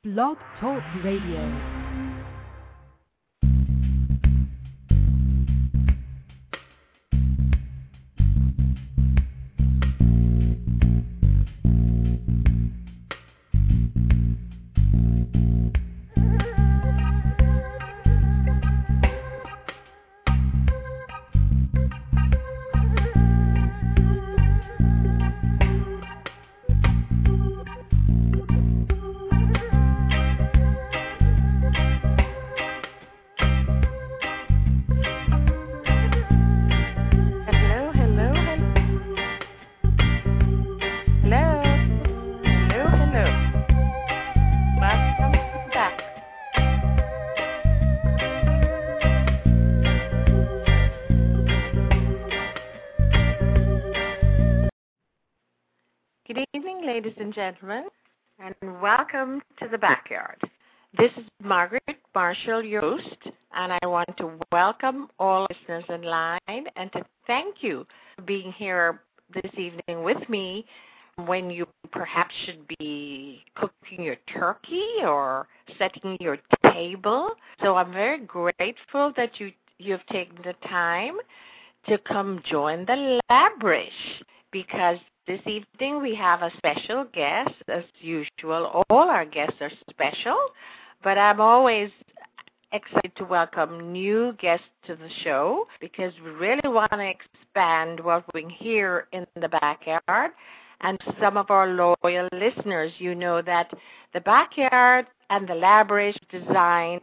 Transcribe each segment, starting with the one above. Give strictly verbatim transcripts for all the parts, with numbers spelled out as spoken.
Blog Talk Radio. Ladies and gentlemen, and welcome to the backyard. This is Margaret Marshall, your host, and I want to welcome all listeners in line and to thank you for being here this evening with me when you perhaps should be cooking your turkey or setting your table. So I'm very grateful that you you've taken the time to come join the Labrish, because this evening we have a special guest. As usual, all our guests are special, but I'm always excited to welcome new guests to the show because we really want to expand what we hear in the backyard. And some of our loyal listeners, you know that the backyard and the Labrish is designed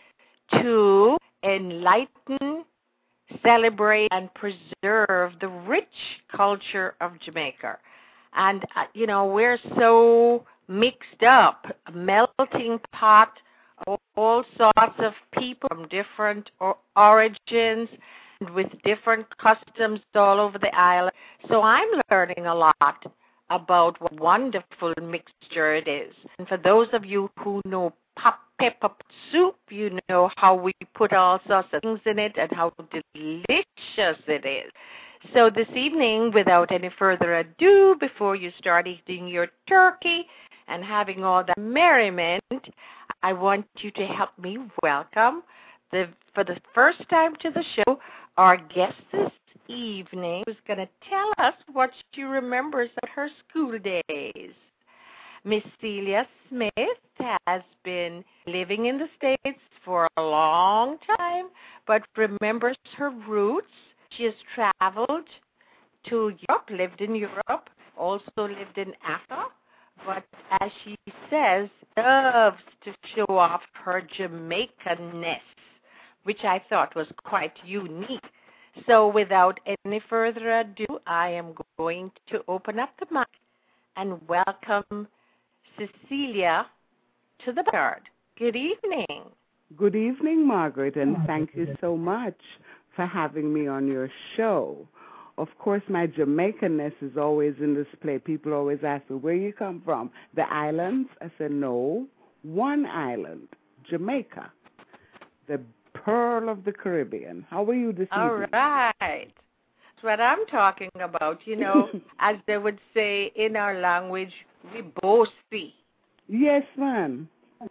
to enlighten, celebrate, and preserve the rich culture of Jamaica. And, uh, you know, we're so mixed up, a melting pot of all sorts of people from different or- origins with different customs all over the island. So I'm learning a lot about what wonderful mixture it is. And for those of you who know pop pepper soup, you know how we put all sorts of things in it and how delicious it is. So this evening, without any further ado, before you start eating your turkey and having all that merriment, I want you to help me welcome, the for the first time to the show, our guest this evening, who's going to tell us what she remembers of her school days. Miss Celia Smith has been living in the States for a long time, but remembers her roots. She has traveled to Europe, lived in Europe, also lived in Africa, but as she says, loves to show off her Jamaican-ness, which I thought was quite unique. So without any further ado, I am going to open up the mic and welcome Cecilia to the backyard. Good evening. Good evening, Margaret, and thank you so much for having me on your show. Of course, my Jamaican-ness is always in display. People always ask me, where you come from? The islands? I said, no, one island, Jamaica, the pearl of the Caribbean. How are you this All evening? right. That's what I'm talking about. You know, as they would say in our language, we both see. Yes, ma'am.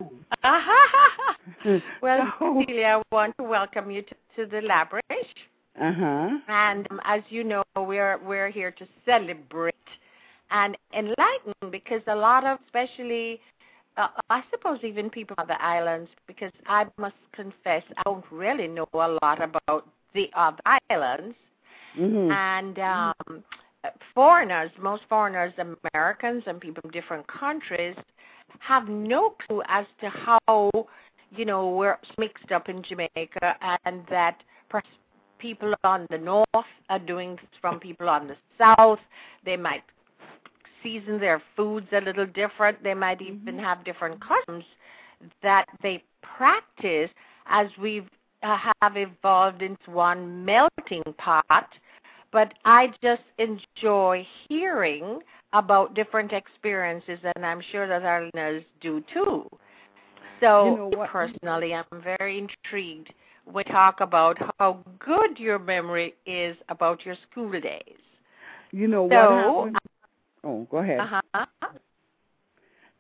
Well, So- Cecilia, I want to welcome you to, to the Labrish. Uh-huh. And um, as you know, we're we're here to celebrate and enlighten, because a lot of, especially, uh, I suppose even people on the islands, because I must confess, I don't really know a lot about the other islands. Mm-hmm. And um, foreigners, most foreigners, Americans and people from different countries, have no clue as to how, you know, we're mixed up in Jamaica, and that perhaps people on the north are doing this from people on the south. They might season their foods a little different. They might even have different customs that they practice as we uh, have evolved into one melting pot. But I just enjoy hearing about different experiences, and I'm sure that our listeners do too. So You know what? personally, I'm very intrigued when we talk about how good your memory is about your school days. You know So, what happened? Oh, go ahead. Uh-huh.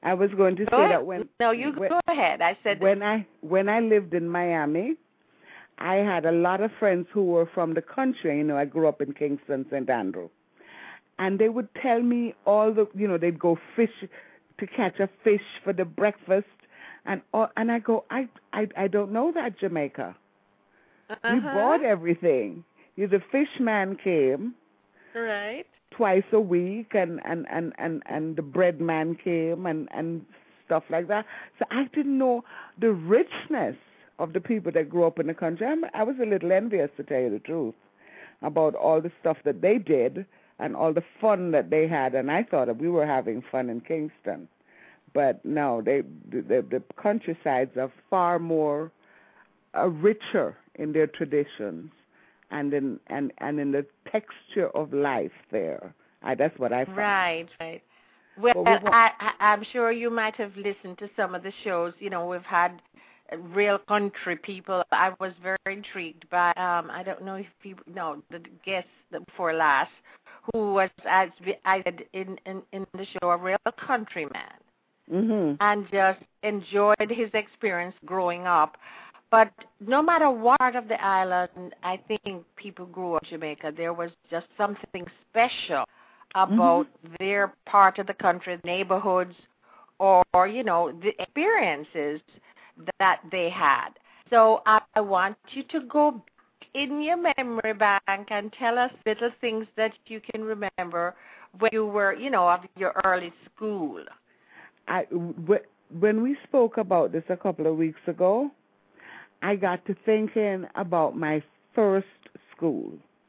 I was going to Go say ahead. that when No, you when, go ahead. I said when I when I lived in Miami, I had a lot of friends who were from the country. You know, I grew up in Kingston, Saint Andrew, and they would tell me all the, you know, they'd go fish to catch a fish for the breakfast, and all, and I go, I I I don't know that, Jamaica. uh-huh. We bought everything. You, the fish man came Right. twice a week, and and and and and the bread man came, and and stuff like that. So I didn't know the richness of the people that grew up in the country. I'm, I was a little envious, to tell you the truth, about all the stuff that they did and all the fun that they had. And I thought that we were having fun in Kingston, but no, they the, the countrysides are far more uh, richer in their traditions and in and and in the texture of life there. I, that's what I found. Right, right. Well, Well, we want- I, I, I'm sure you might have listened to some of the shows. You know, we've had uh, real country people. I was very intrigued by, um, I don't know if you know, the guest before last, who was, as I said in, in, in the show, a real countryman, Mhm. and just enjoyed his experience growing up. But no matter what part of the island, I think people grew up in Jamaica, there was just something special about Mm-hmm. their part of the country, neighborhoods, or, you know, the experiences that they had. So I, I want you to go in your memory bank and tell us little things that you can remember when you were, you know, of your early school. I, w- when we spoke about this a couple of weeks ago, I got to thinking about my first school.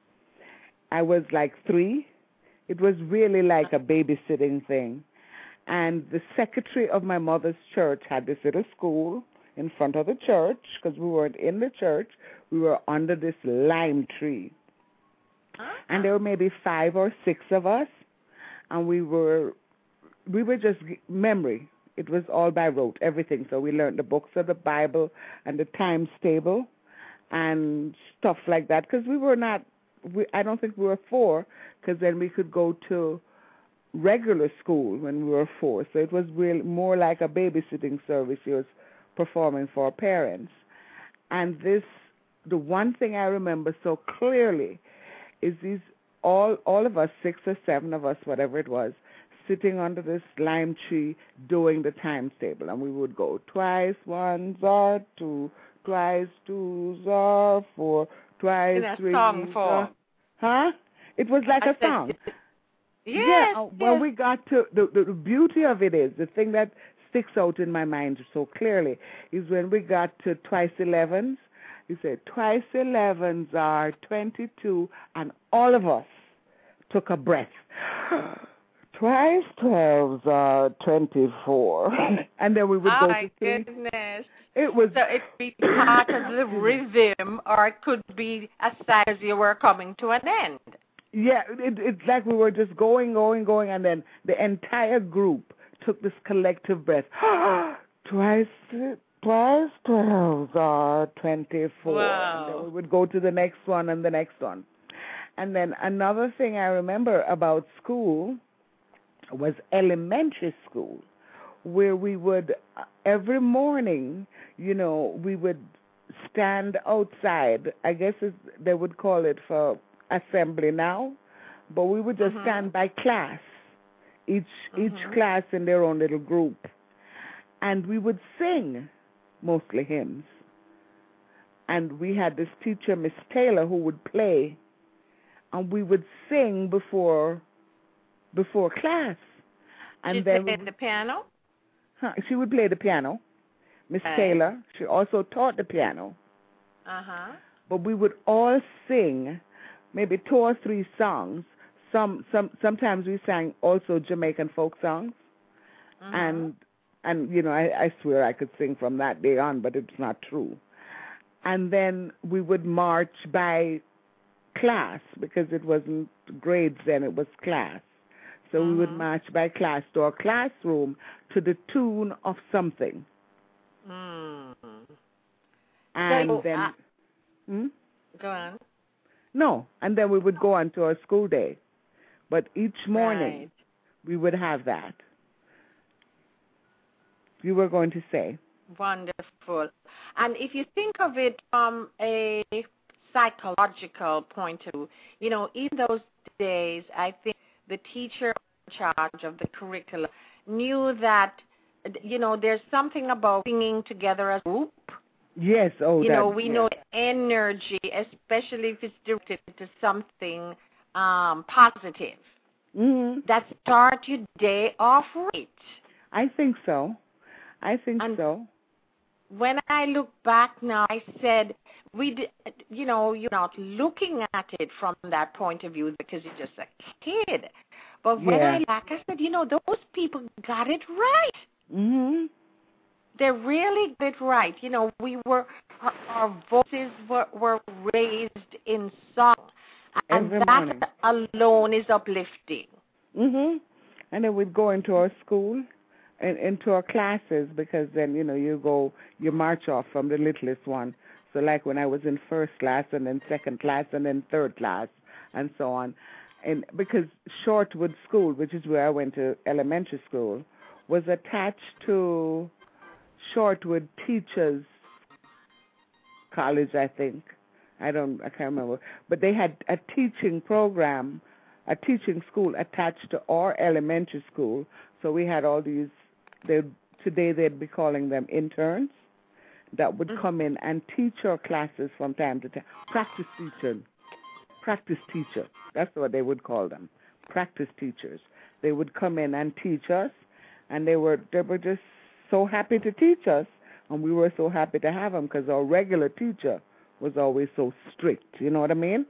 I was like three. It was really like a babysitting thing. And the secretary of my mother's church had this little school in front of the church, because we weren't in the church. We were under this lime tree. Huh? And there were maybe five or six of us. And we were, we were just memory. It was all by rote, everything. So we learned the books of the Bible and the times table and stuff like that. Because we were not, we, I don't think we were four, because then we could go to regular school when we were four. So it was really more like a babysitting service she was performing for parents. And this, the one thing I remember so clearly is these, all, all of us, six or seven of us, whatever it was, sitting under this lime tree doing the times table. And we would go twice, ones are two, twice twos are four, twice In a threes song form. are... Huh? It was like I a said, song. Yes, yeah, uh, when yes. we got to, the, the, the beauty of it is, the thing that sticks out in my mind so clearly, is when we got to twice elevens, you said, twice elevens are twenty-two, and all of us took a breath. Twice twelves are twenty-four. And then we would oh go my to three. goodness. It was... So it could be part of the rhythm, or it could be as sad as you were coming to an end. Yeah, it, it's like we were just going, going, going, and then the entire group took this collective breath. Twice, twice twelves are twenty-four. Wow. And then we would go to the next one and the next one. And then another thing I remember about school was elementary school, where we would, uh, every morning, you know, we would stand outside. I guess it's, they would call it for assembly now, but we would just Mhm. stand by class, each Mhm. each class in their own little group, and we would sing, mostly hymns. And we had this teacher, Miss Taylor, who would play, and we would sing before before class. And She then we played would, the piano? huh, she would play the piano. Miss Okay. Taylor, she also taught the piano. Uh-huh. But we would all sing maybe two or three songs. Some, some, sometimes we sang also Jamaican folk songs, Mhm. and and you know I, I swear I could sing from that day on, but it's not true. And then we would march by class, because it wasn't grades then; it was class. So we would Mhm. march by class to our classroom to the tune of something, Mm. and So, then uh, hmm? go on. no, and then we would go on to our school day. But each morning Right. we would have that. you were going to say. Wonderful. And if you think of it from a psychological point of view, you know, in those days, I think the teacher in charge of the curriculum knew that, you know, there's something about singing together as a group. Yes, oh, You that, know, we yes. know energy, especially if it's directed to something um, positive. Mm-hmm. That start your day off right. I think so. I think and so. When I look back now, I said, we, did, you know, you're not looking at it from that point of view because you're just a kid. But when Yeah. I look back, I said, you know, those people got it right. Mm-hmm. They really got it right. You know, we were, our, our voices were, were raised in song. And Every that morning. alone is uplifting. Mm-hmm. And then we'd go into our school and into our classes because then, you know, you go, you march off from the littlest one. So like when I was in first class and then second class and then third class and so on. And because Shortwood School, which is where I went to elementary school, was attached to Shortwood Teachers College, I think. I don't, I can't remember. But they had a teaching program, a teaching school attached to our elementary school. So we had all these, they today they'd be calling them interns, that would come in and teach our classes from time to time. Practice teacher. Practice teacher. That's what they would call them. Practice teachers. They would come in and teach us, and they were they were just so happy to teach us, and we were so happy to have them because our regular teacher was always so strict. You know what I mean?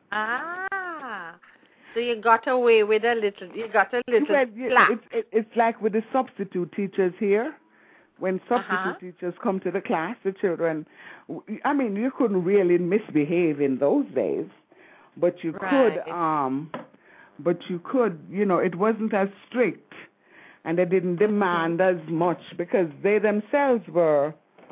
Ah, so you got away with a little. You got a little Well, you- slack. it's, it, it's like with the substitute teachers here. When substitute Uh-huh. teachers come to the class, the children, I mean, you couldn't really misbehave in those days, but you Right. could, um, but you could, you know, it wasn't as strict, and they didn't demand as much because they themselves were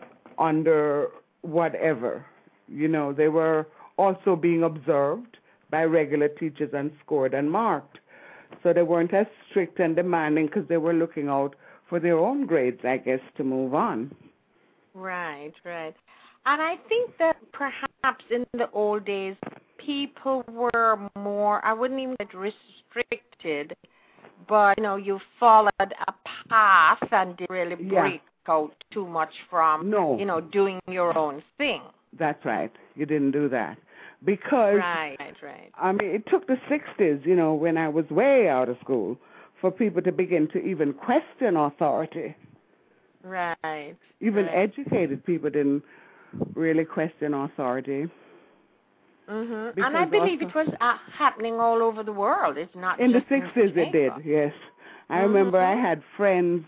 under whatever, you know, they were also being observed by regular teachers and scored and marked. So they weren't as strict and demanding because they were looking out for their own grades, I guess, to move on. Right, right. And I think that perhaps in the old days, people were more, I wouldn't even get restricted, but, you know, you followed a path and didn't really Yeah. break out too much from, No. you know, doing your own thing. That's right. You didn't do that. Because, Right, right. I mean, it took the sixties, you know, when I was way out of school, for people to begin to even question authority. Right. Even right. educated people didn't really question authority. Mm-hmm. Because And I believe also- it was uh, happening all over the world. It's not In the just in sixties it did, Jamaica. yes. I remember I Mhm. had friends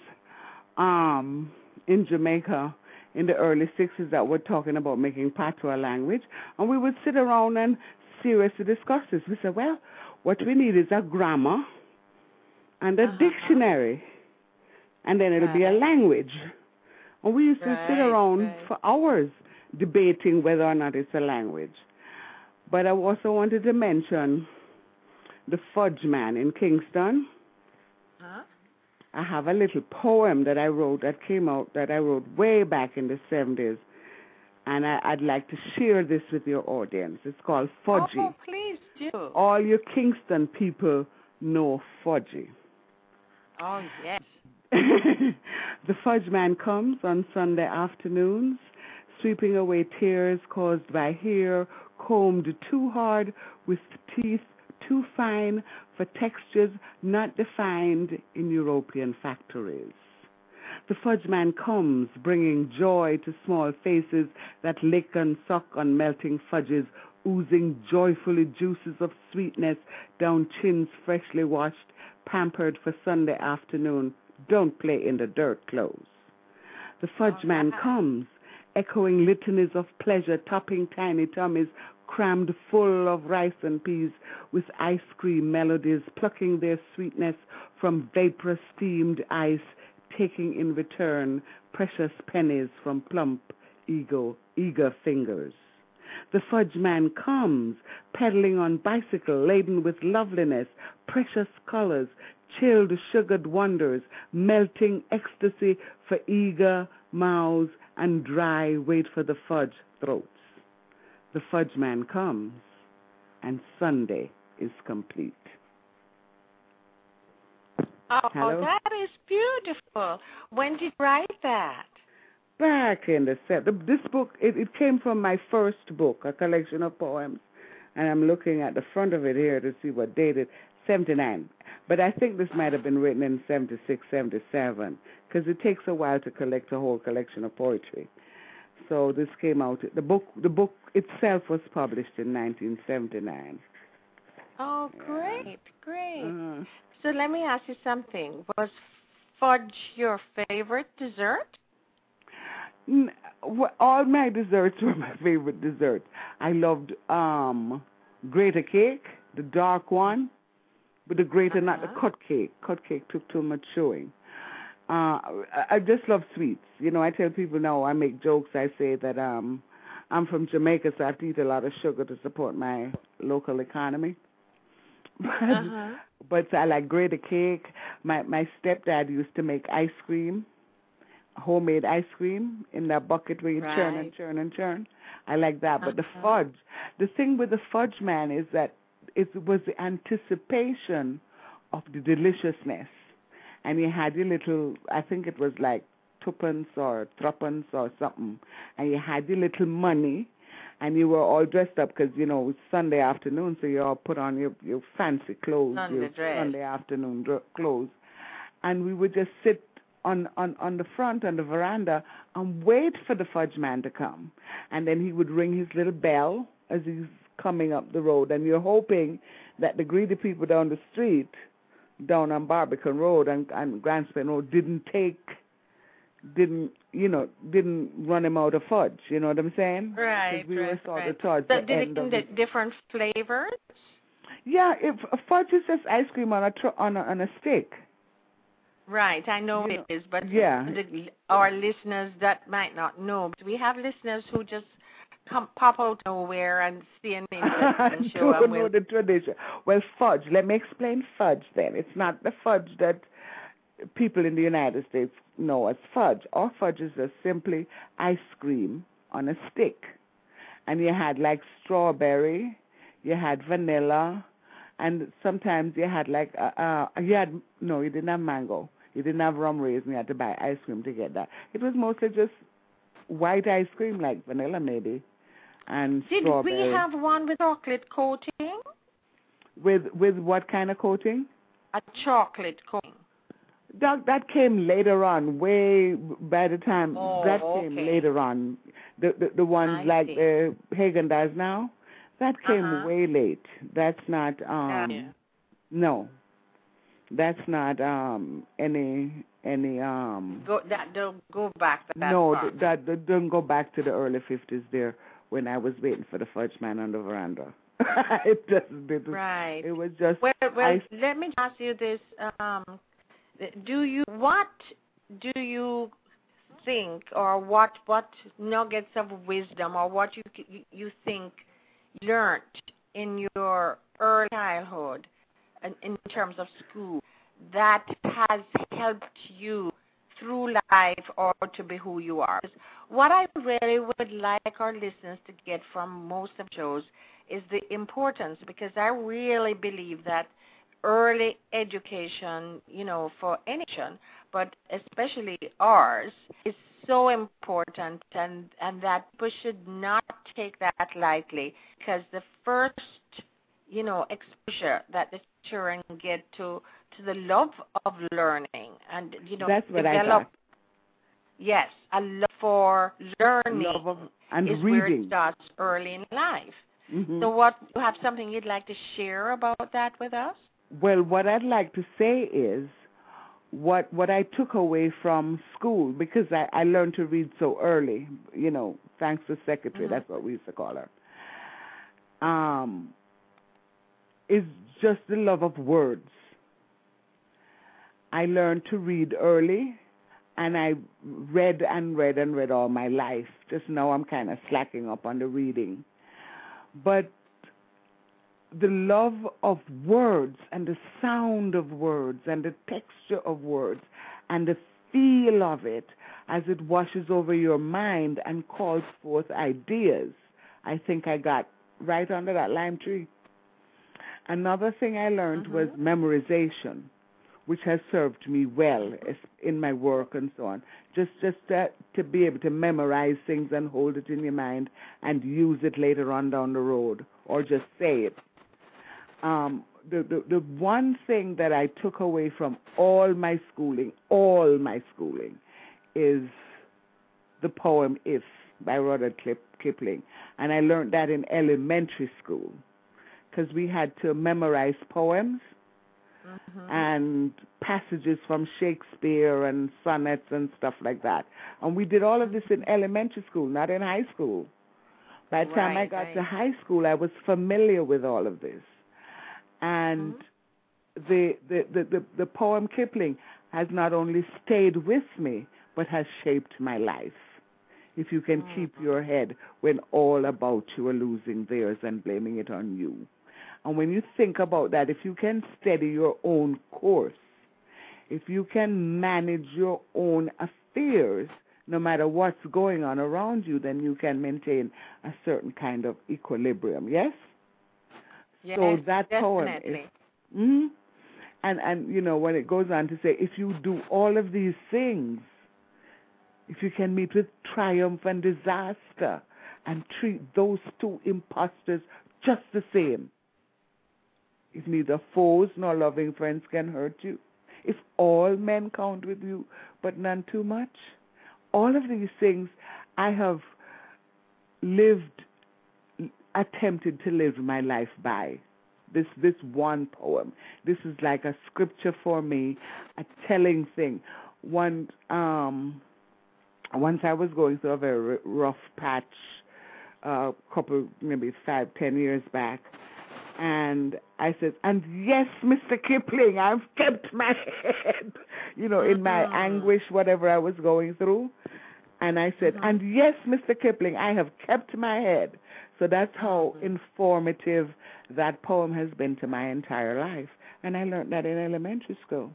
um, in Jamaica in the early sixties that were talking about making patois language, and we would sit around and seriously discuss this. We said, well, what we need is a grammar and a Uh-huh. dictionary, and then it'll be a Right. language. And we used to sit Right, around right. for hours debating whether or not it's a language. But I also wanted to mention the Fudge Man in Kingston. Huh? I have a little poem that I wrote that came out, that I wrote way back in the seventies, and I, I'd like to share this with your audience. It's called Fudgy. Oh, please do. All you Kingston people know Fudgy. Oh, yes. The Fudge Man comes on Sunday afternoons, sweeping away tears caused by hair combed too hard with teeth too fine for textures not defined in European factories. The Fudge Man comes, bringing joy to small faces that lick and suck on melting fudges, oozing joyfully juices of sweetness down chins freshly washed, pampered for Sunday afternoon. Don't play in the dirt clothes. The Fudge All Man right. comes, echoing litanies of pleasure, topping tiny tummies, crammed full of rice and peas, with ice cream melodies, plucking their sweetness from vaporous steamed ice, taking in return precious pennies from plump, eager, eager fingers. The Fudge Man comes, pedaling on bicycle laden with loveliness, precious colors, chilled sugared wonders, melting ecstasy for eager mouths and dry wait for the fudge throats. The fudge man comes, and Sunday is complete. Oh, Hello? that is beautiful. When did you write that? Back in the set. This book, it, it came from my first book, a collection of poems, and I'm looking at the front of it here to see what date it, seventy-nine. But I think this might have been written in seventy-six, seventy-seven, because it takes a while to collect a whole collection of poetry. So this came out, the book the book itself was published in nineteen seventy-nine. Oh, great, great. Uh, So let me ask you something. Was fudge your favorite dessert? n- wh- all my desserts were my favorite desserts. I loved um, grater cake, the dark one, but the grater, uh-huh. not the cut cake. Cut cake took too much chewing. Uh, I, I just love sweets. You know, I tell people now, I make jokes. I say that um, I'm from Jamaica, so I have to eat a lot of sugar to support my local economy. But, uh-huh. but I like grater cake. My my stepdad used to make ice cream, homemade ice cream in that bucket where you right. churn and churn and churn. I like that. Uh-huh. But the fudge, the thing with the fudge man is that it was the anticipation of the deliciousness. And you had your little, I think it was like twopence or threepence or something, and you had your little money, and you were all dressed up because, you know, it's Sunday afternoon, so you all put on your, your fancy clothes, Sunday your dress. Sunday afternoon dr- clothes. And we would just sit on, on, on the front, on the veranda, and wait for the fudge man to come. And then he would ring his little bell as he's coming up the road, and you're hoping that the greedy people down the street, down on Barbican Road and, and Grandspin Road, didn't take, didn't, you know, didn't run him out of fudge. You know what I'm saying? Right, we right, were sort right. of towards so the did end it of in it. different flavors? Yeah, if fudge is just ice cream on a tr- on a, on a stick. Right, I know you it know, is, but yeah. the, our listeners that might not know, we have listeners who just come pop out nowhere and see an interesting show. Don't know the tradition. Well, fudge. Let me explain fudge then. It's not the fudge that people in the United States know as fudge. Our fudge is just simply ice cream on a stick. And you had like strawberry, you had vanilla, and sometimes you had like, uh, uh, you had, no, you didn't have mango. You didn't have rum raisin. You had to buy ice cream to get that. It was mostly just white ice cream, like vanilla maybe, and Did strawberry. we have one with chocolate coating? With with what kind of coating? A chocolate coating. That that came later on. Way by the time oh, that okay. came later on. The the, the ones I like see. the Hagen does now. That came uh-huh. way late. That's not um yeah. no. That's not um any any um go that don't go back to that no part. that, that don't go back to the early fifties there when I was waiting for the fudge man on the veranda. it just it was, right. It was just well well I, let me ask you this, um do you what do you think, or what what nuggets of wisdom, or what you you think you learned in your early childhood in, in terms of school that has helped you through life or to be who you are? What I really would like our listeners to get from most of the shows is the importance, because I really believe that early education, you know, for any nation, but especially ours, is so important, and, and that we should not take that lightly, because the first, you know, exposure that the children get to to the love of learning and, you know, that's what develop, I thought. Yes, a love for learning love of, and is reading. where it starts early in life. Mm-hmm. So what, you have something you'd like to share about that with us? Well, what I'd like to say is what what I took away from school, because I, I learned to read so early, you know, thanks to secretary, mm-hmm. that's what we used to call her, um, is just the love of words. I learned to read early, and I read and read and read all my life. Just now I'm kind of slacking up on the reading. But the love of words and the sound of words and the texture of words and the feel of it as it washes over your mind and calls forth ideas, I think I got right under that lime tree. Another thing I learned mm-hmm. was memorization, which has served me well in my work and so on. Just just to, to be able to memorize things and hold it in your mind and use it later on down the road, or just say it. Um, the, the, the one thing that I took away from all my schooling, all my schooling, is the poem If by Rudyard Kipling. And I learned that in elementary school because we had to memorize poems mm-hmm. and passages from Shakespeare and sonnets and stuff like that. And we did all of this in elementary school, not in high school. By the right, time I got right. to high school, I was familiar with all of this. And mm-hmm. the, the, the, the, the poem Kipling has not only stayed with me, but has shaped my life. If you can mm-hmm. keep your head when all about you are losing theirs and blaming it on you. And when you think about that, if you can steady your own course, if you can manage your own affairs, no matter what's going on around you, then you can maintain a certain kind of equilibrium, yes? Yes, so that definitely. poem is, mm, and, and, you know, when it goes on to say, if you do all of these things, if you can meet with triumph and disaster and treat those two impostors just the same, if neither foes nor loving friends can hurt you, if all men count with you, but none too much, all of these things I have lived, attempted to live my life by. This this one poem. This is like a scripture for me, a telling thing. One um, once I was going through a very rough patch, a uh, couple, maybe five, ten years back, and I said, and yes, Mister Kipling, I've kept my head, you know, in my mm-hmm. anguish, whatever I was going through. And I said, mm-hmm. and yes, Mister Kipling, I have kept my head. So that's how mm-hmm. informative that poem has been to my entire life. And I learned that in elementary school.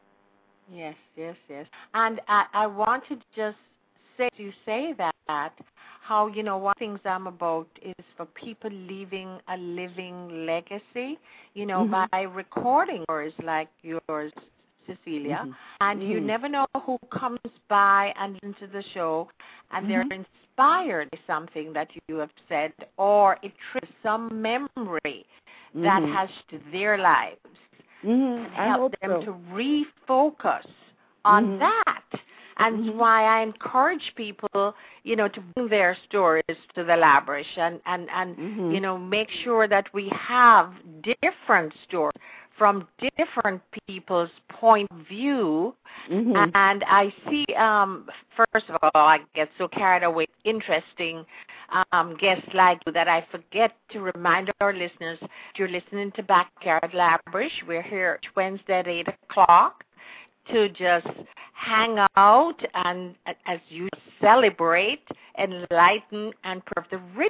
Yes, yes, yes. And I, I want to just say, you say that, how, you know, one of the things I'm about is for people leaving a living legacy, you know, mm-hmm. by recording words like yours, Cecilia. Mm-hmm. And mm-hmm. you never know who comes by and listens to the show, and mm-hmm. they're inspired by something that you have said, or it triggers some memory mm-hmm. that has to their lives. Mm-hmm. And I help hope them so. to refocus on mm-hmm. that. And mm-hmm. why I encourage people, you know, to bring their stories to the Labrish and, and, and mm-hmm. you know, make sure that we have different stories from different people's point of view. Mm-hmm. And I see, um, first of all, I get so carried away with interesting um, guests like you that I forget to remind our listeners, you're listening to Backyard Labrish. We're here Wednesday at eight o'clock to just hang out and, as you celebrate, enlighten, and prove the rich,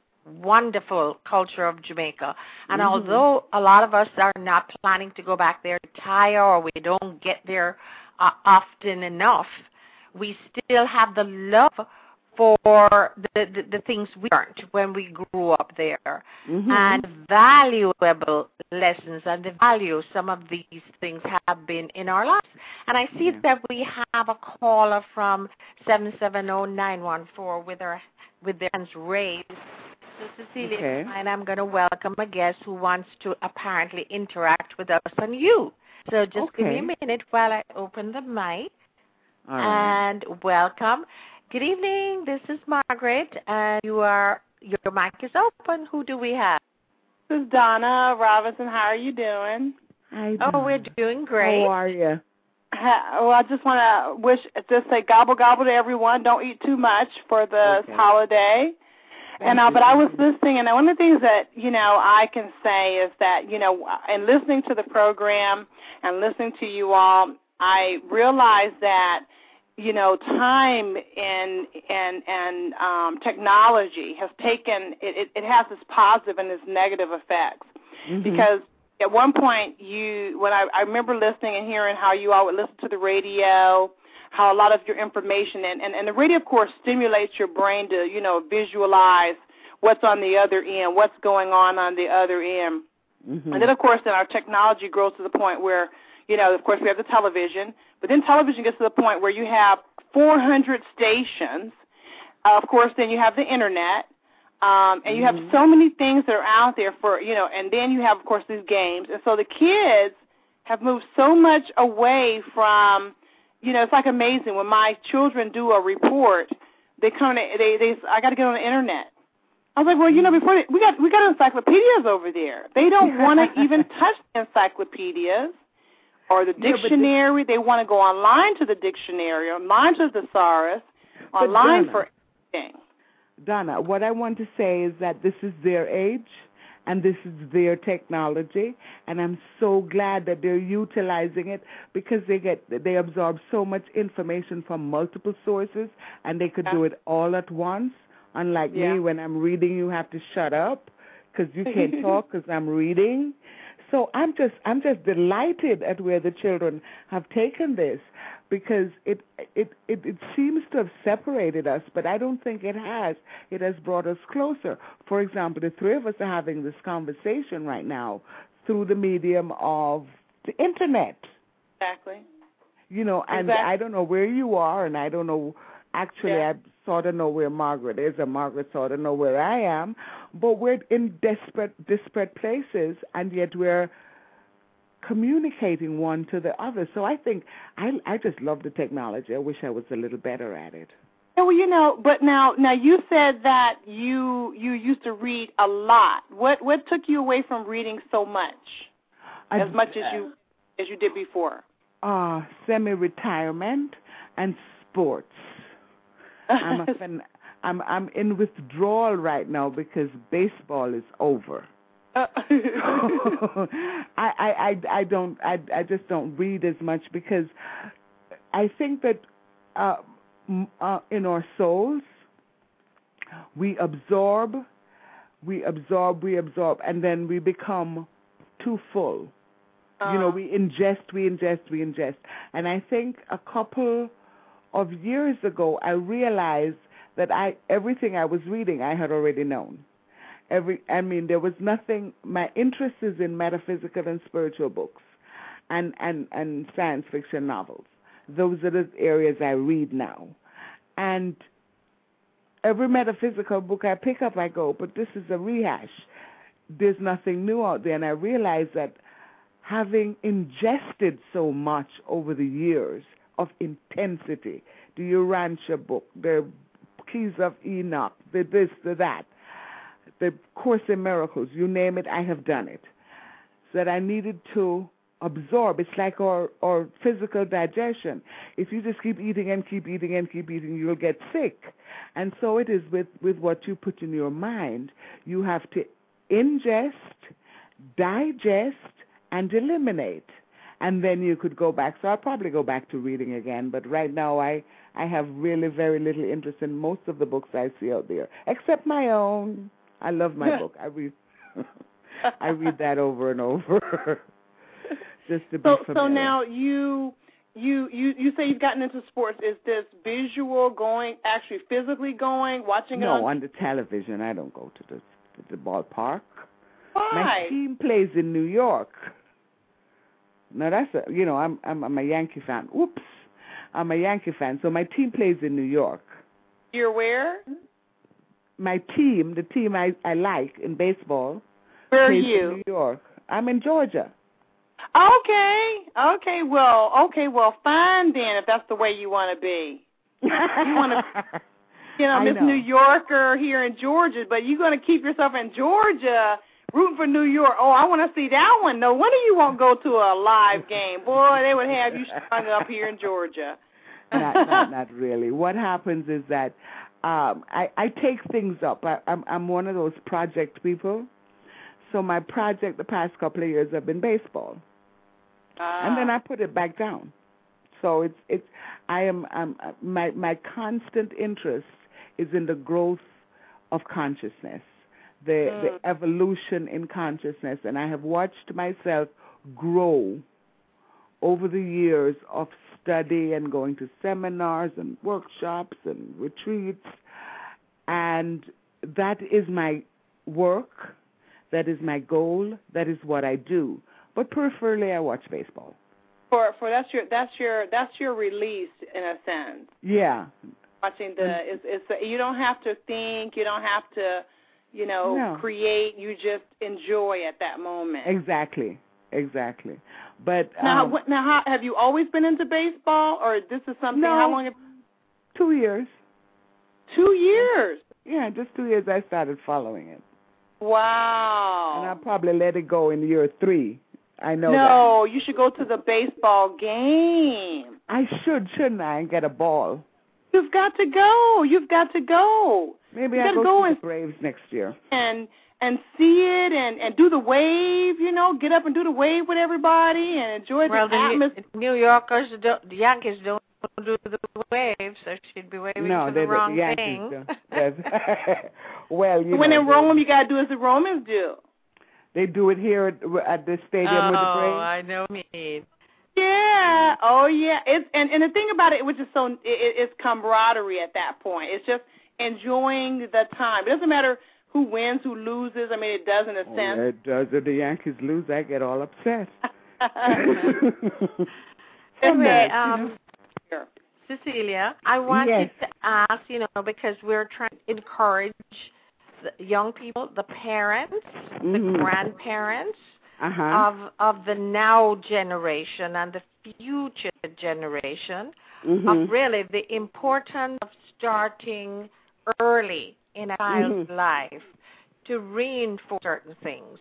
wonderful culture of Jamaica. And mm-hmm. although a lot of us are not planning to go back there to retire, or we don't get there uh, often enough, we still have the love for the, the, the things we learned when we grew up there, mm-hmm. and valuable lessons and the value some of these things have been in our lives. And I see yeah. that we have a caller from seven seven zero, nine one four with, our, with their hands raised. So, Cecilia, okay. and I'm going to welcome a guest who wants to apparently interact with us and you. So just okay. give me a minute while I open the mic. All right. And welcome. Good evening. This is Margaret, and you are your mic is open. Who do we have? This is Donna Robinson. How are you doing? Hi, Donna. Oh, we're doing great. How are you? Well, I just want to wish, just say gobble gobble to everyone. Don't eat too much for this okay. holiday. Thank and uh, but I was listening, and one of the things that you know I can say is that you know, in listening to the program and listening to you all, I realized that. You know, time and and and um, technology has taken it, it. It has its positive and its negative effects. mm-hmm. because at one point you, when I, I remember listening and hearing how you all would listen to the radio, how a lot of your information, and, and, and the radio, of course, stimulates your brain to, you know, visualize what's on the other end, what's going on on the other end. Mm-hmm. And then, of course, then our technology grows to the point where, you know, of course, we have the television, but then television gets to the point where you have four hundred stations. Uh, of course, then you have the Internet, um, and mm-hmm. you have so many things that are out there for, you know, and then you have, of course, these games. And so the kids have moved so much away from, you know, it's like amazing. When my children do a report, they come, they, they, they I got to get on the Internet. I was like, well, you know, before they, we got we got encyclopedias over there. They don't want to even touch the encyclopedias or the dictionary. Yeah, they want to go online to the dictionary, online to the thesaurus, online Donna, for everything. Donna, what I want to say is that this is their age and this is their technology, and I'm so glad that they're utilizing it because they get they absorb so much information from multiple sources, and they could yeah. do it all at once. Unlike yeah. me, when I'm reading, you have to shut up because you can't talk because I'm reading. So I'm just I'm just delighted at where the children have taken this because it it, it it seems to have separated us, but I don't think it has. It has brought us closer. For example, the three of us are having this conversation right now through the medium of the Internet. Exactly. You know, and exactly. I don't know where you are, and I don't know. Actually, yeah. I sort of know where Margaret is, and Margaret sort of know where I am, but we're in desperate, disparate places, and yet we're communicating one to the other. So I think I, I just love the technology. I wish I was a little better at it. Yeah, well, you know, but now, now you said that you you used to read a lot. What what took you away from reading so much, as I, much as you as you did before? Uh, semi-retirement and sports. I'm, a fan, I'm I'm in withdrawal right now because baseball is over. Uh. I, I, I I don't I I just don't read as much because I think that uh, uh, in our souls we absorb, we absorb, we absorb, and then we become too full. Uh. You know, we ingest, we ingest, we ingest, and I think a couple of years ago, I realized that I everything I was reading I had already known. Every, I mean, there was nothing. My interest is in metaphysical and spiritual books, and and and science fiction novels. Those are the areas I read now, and every metaphysical book I pick up, I go, but this is a rehash. There's nothing new out there, and I realized that having ingested so much over the years of intensity, the Urantia book, the Keys of Enoch, the this, the that, the Course in Miracles, you name it, I have done it. So that I needed to absorb. It's like our, our physical digestion. If you just keep eating and keep eating and keep eating, you'll get sick. And so it is with, with what you put in your mind. You have to ingest, digest, and eliminate. And then you could go back. So I'll probably go back to reading again. But right now I, I have really very little interest in most of the books I see out there, except my own. I love my book. I read I read that over and over just to be so, familiar. So now you, you, you, you say you've gotten into sports. Is this visual going, actually physically going, watching no, it on? No, on the television. I don't go to the, to the ballpark. Why? My team plays in New York. Now that's a, you know, I'm, I'm I'm a Yankee fan. Oops, I'm a Yankee fan. So my team plays in New York. You're where? My team, the team I, I like in baseball. Where are plays you? In New York. I'm in Georgia. Okay, okay, well, okay, well, fine then. If that's the way you want to be, you want to, you know, Miss New Yorker here in Georgia, but you're going to keep yourself in Georgia. Rooting for New York. Oh, I want to see that one. No wonder you won't go to a live game. Boy, they would have you strung up here in Georgia. not, not, not really. What happens is that um, I, I take things up. I, I'm, I'm one of those project people. So my project the past couple of years have been baseball. Ah. And then I put it back down. So it's it's I am um, my my constant interest is in the growth of consciousness. the Mm. the evolution in consciousness, and I have watched myself grow over the years of study and going to seminars and workshops and retreats, and that is my work, that is my goal, that is what I do. But peripherally, I watch baseball. For for that's your that's your that's your release in a sense. Yeah. Watching the it's it's a, you don't have to think, you don't have to, you know, No. create. You just enjoy at that moment. Exactly. Exactly. But now, um, what, now, how, have you always been into baseball, or this is something? No. How long? Have, two years. two years. Yeah, just two years. I started following it. Wow. And I'll probably let it go in year three. I know no, that. you should go to the baseball game. I should, shouldn't I, and get a ball? You've got to go. You've got to go. Maybe you I'll go, go to and, the Braves next year. And and see it and, and do the wave, you know, get up and do the wave with everybody and enjoy well, the, the atmosphere. New Yorkers, don't, the Yankees don't do the wave, so she'd be waving no, to the they, wrong the Yankees thing. don't. Yes. well, you when know, in Rome, you got to do as the Romans do. They do it here at, at the stadium oh, with the Braves. I know what you mean. Yeah. Oh, yeah. It's and, and the thing about it, which is so, it, it's camaraderie at that point. It's just enjoying the time. It doesn't matter who wins, who loses. I mean, it does in a Oh, sense. yeah, it does. If the Yankees lose, I get all upset. Anyway, that, um, you know. Cecilia, I want Yes. you to ask, you know, because we're trying to encourage the young people, the parents, mm-hmm. the grandparents uh-huh. of of the now generation and the future generation mm-hmm. of really the importance of starting early in a child's mm-hmm. life to reinforce certain things,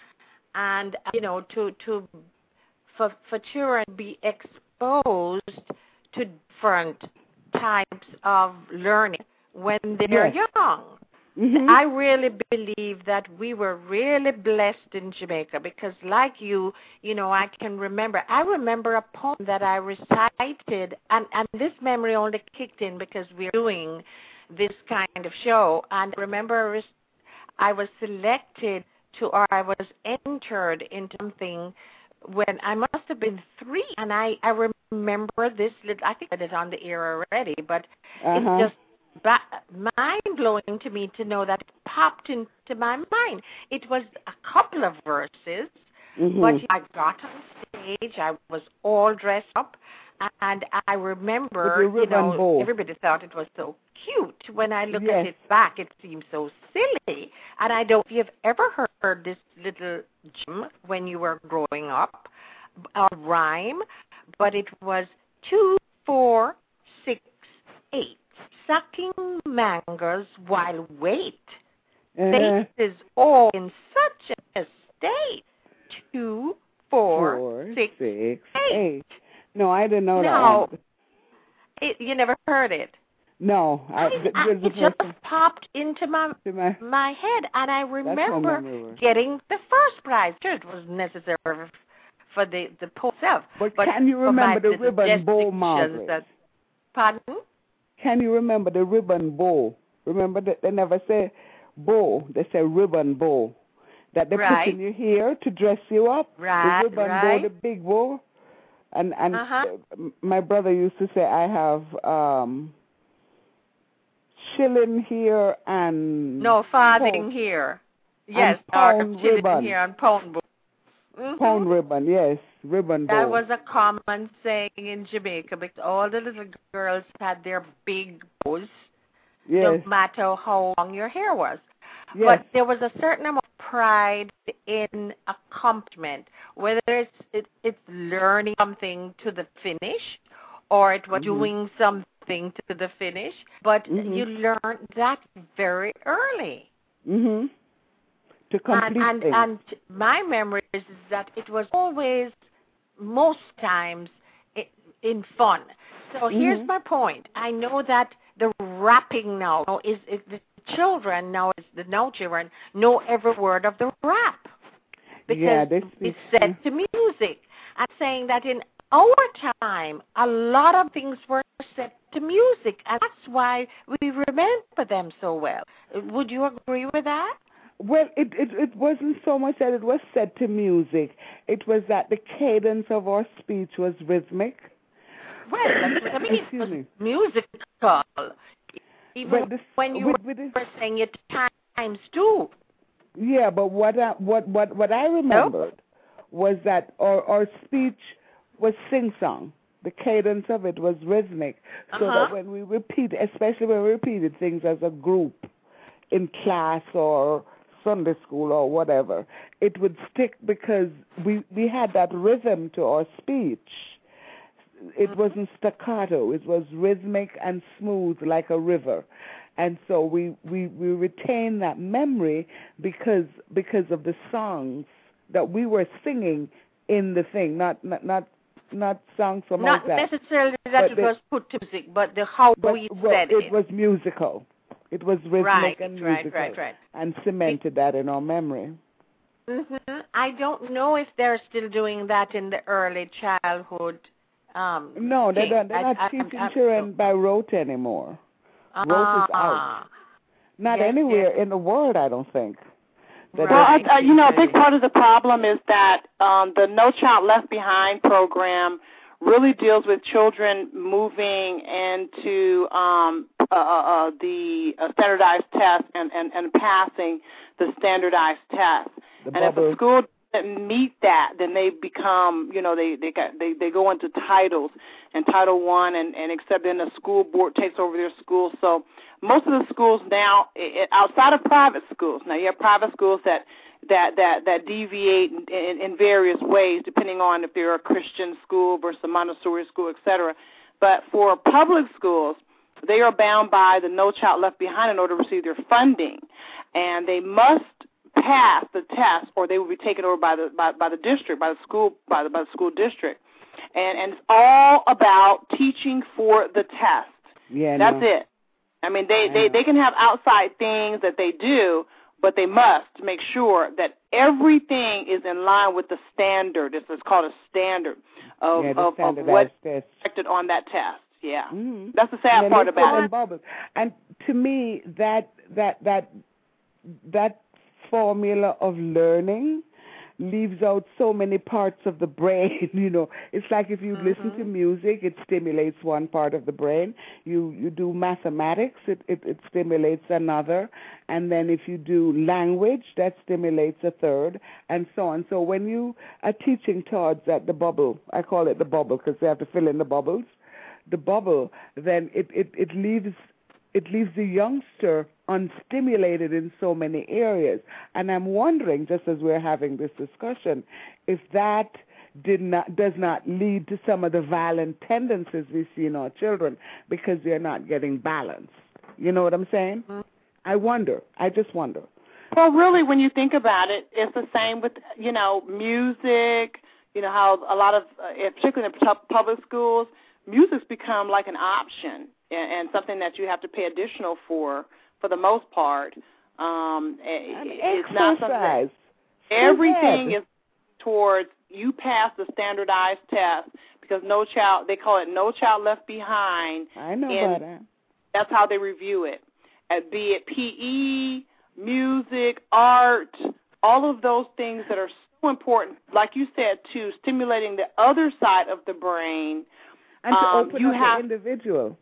and you know, to to for for children to be exposed to different types of learning when they're yes. young. Mm-hmm. I really believe that we were really blessed in Jamaica because, like you, you know, I can remember. I remember a poem that I recited, and, and this memory only kicked in because we were doing this kind of show. And I remember I was selected to, or I was entered into something when I must have been three, and I, I remember this little, I think I did it on the air already, but uh-huh. it's just ba- mind-blowing to me to know that it popped into my mind. It was a couple of verses, mm-hmm. but I got on stage, I was all dressed up, and I remember, you know, bow. everybody thought it was so cute. When I look yes. at it back, it seems so silly. And I don't know if you've ever heard this little gem when you were growing up, a rhyme, but it was two, four, six, eight. Sucking mangoes while wait. Uh-huh. Faces all in such a state. Two, four, four six, six, eight. eight. No, I didn't know no, that. It, you never heard it. No, I, I, th- I, the it just person, popped into my my, my head, and I remember memorable. getting the first prize. Sure, it was necessary for the the poem itself. But, but can you remember the ribbon bow, Margaret? That, pardon? Can you remember the ribbon bow? Remember that they never say bow; they say ribbon bow. That they right. put in your hair to dress you up. Right, the ribbon right. bow, the big bow. And and uh-huh. my brother used to say, I have um, shilling here and no farthing pound, here. Yes, pound or shilling ribbon. here and pound bow. Mm-hmm. Pound ribbon, yes, ribbon bow. That was a common saying in Jamaica because all the little girls had their big bows, yes. no matter how long your hair was. Yes. But there was a certain amount of pride in accomplishment, whether it's it, it's learning something to the finish or it was mm-hmm. doing something to the finish. But mm-hmm. you learned that very early. Mm-hmm. To complete and, and, and my memory is that it was always, most times, in fun. So mm-hmm. here's my point. I know that the rapping now is, is the children now, is the now children know every word of the rap because yeah, this it's is, set to music. I'm saying that in our time, a lot of things were set to music, and that's why we remember them so well. Would you agree with that? Well, it, it it wasn't so much that it was set to music. It was that the cadence of our speech was rhythmic. Well, that's what I mean. Excuse it was me. musical. Even Well, this, when you with, with this, were saying it times two. yeah, but what I, what what what I remembered was that our our speech was sing song. The cadence of it was rhythmic, so Uh-huh. that when we repeat, especially when we repeated things as a group in class or Sunday school or whatever, it would stick because we we had that rhythm to our speech. It Mm-hmm. wasn't staccato. It was rhythmic and smooth like a river. And so we, we, we retain that memory because because of the songs that we were singing in the thing, not not not, not songs from Not outside. necessarily that But it the- was put to music, but the how But we well, said it it. was musical. It was rhythmic Right, and right, musical, right, right. and cemented that in our memory. Mm-hmm. I don't know if they're still doing that in the early childhood. Um, No, they thing. don't. They're I- not I- teaching I- children by rote anymore. Rote is out. Ah, Not yes, anywhere yes. in the world, I don't think. That Well, Right. they're uh, you know, a teaching big part of the problem is that um, the No Child Left Behind program really deals with children moving into um, uh, uh, the uh, standardized test and, and, and passing the standardized test. the And if bubble. a school doesn't meet that, then they become, you know, they they got they, they go into titles and Title One, and and except then the school board takes over their school. So most of the schools now, it, outside of private schools, now you have private schools that that that that deviate in, in, in various ways depending on if they're a Christian school versus a Montessori school, et cetera. But for public schools, they are bound by the No Child Left Behind in order to receive their funding, and they must pass the test, or they will be taken over by the by, by the district, by the school, by the by the school district, and and it's all about teaching for the test. Yeah, That's no. it. I mean, they, I they know. they can have outside things that they do, but they must make sure that everything is in line with the standard. It's, it's called a standard of yeah, the of, of standardized what's test. expected on that test. Yeah, Mm-hmm. that's the sad And part they about put it. in bubbles. And to me, that that that that formula of learning leaves out so many parts of the brain. You know, it's like if you Mm-hmm. listen to music, it stimulates one part of the brain. You you do mathematics, it, it it stimulates another, and then if you do language, that stimulates a third, and so on. So when you are teaching towards at the bubble, I call it the bubble because they have to fill in the bubbles. The bubble, then it it it leaves. It leaves the youngster unstimulated in so many areas. And I'm wondering, just as we're having this discussion, if that did not does not lead to some of the violent tendencies we see in our children because they're not getting balance. You know what I'm saying? Mm-hmm. I wonder. I just wonder. Well, really, when you think about it, it's the same with, you know, music. You know how a lot of, uh, particularly in pu- public schools, music's become like an option and, and something that you have to pay additional for, for the most part. Um, And it, it's not something that exercise. everything Food. is towards you pass the standardized test because no child, they call it No Child Left Behind. I know and about that. That's how they review it. Uh, be it P E, music, art, all of those things that are so important, like you said, too, stimulating the other side of the brain. And to um, open you up have, the individual.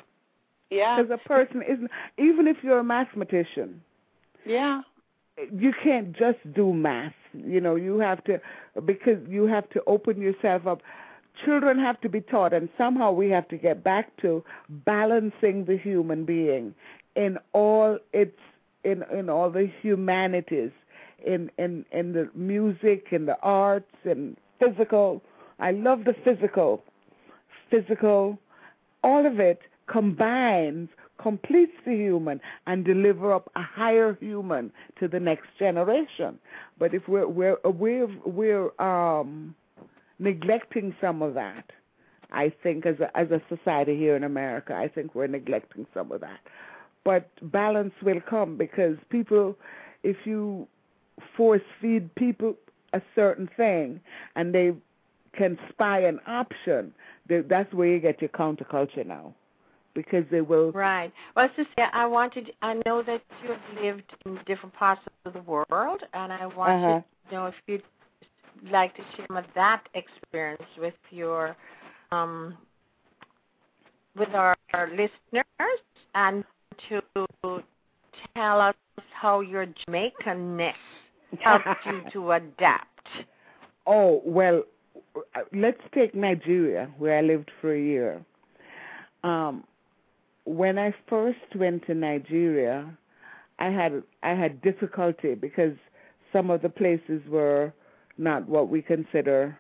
Yeah. Because a person isn't, even if you're a mathematician, Yeah. you can't just do math. You know, you have to, because you have to open yourself up. Children have to be taught, and somehow we have to get back to balancing the human being in all its, in, in all the humanities, in, in, in the music, in the arts, and physical. I love the physical. Physical, all of it combines, completes the human, and deliver up a higher human to the next generation. But if we're we're we're we're um, neglecting some of that, I think as a, as a society here in America, I think we're neglecting some of that. But balance will come because people, if you force feed people a certain thing and they can spy an option, that's where you get your counterculture now. because they will. Right. Well, sister, I wanted. I know that you have lived in different parts of the world, and I wanted Uh-huh. to know if you'd like to share some of that experience with your, um, with our, our listeners, and to tell us how your Jamaicanness helped you to adapt. Oh, well, let's take Nigeria, where I lived for a year. Um, when I first went to Nigeria, I had I had difficulty because some of the places were not what we consider.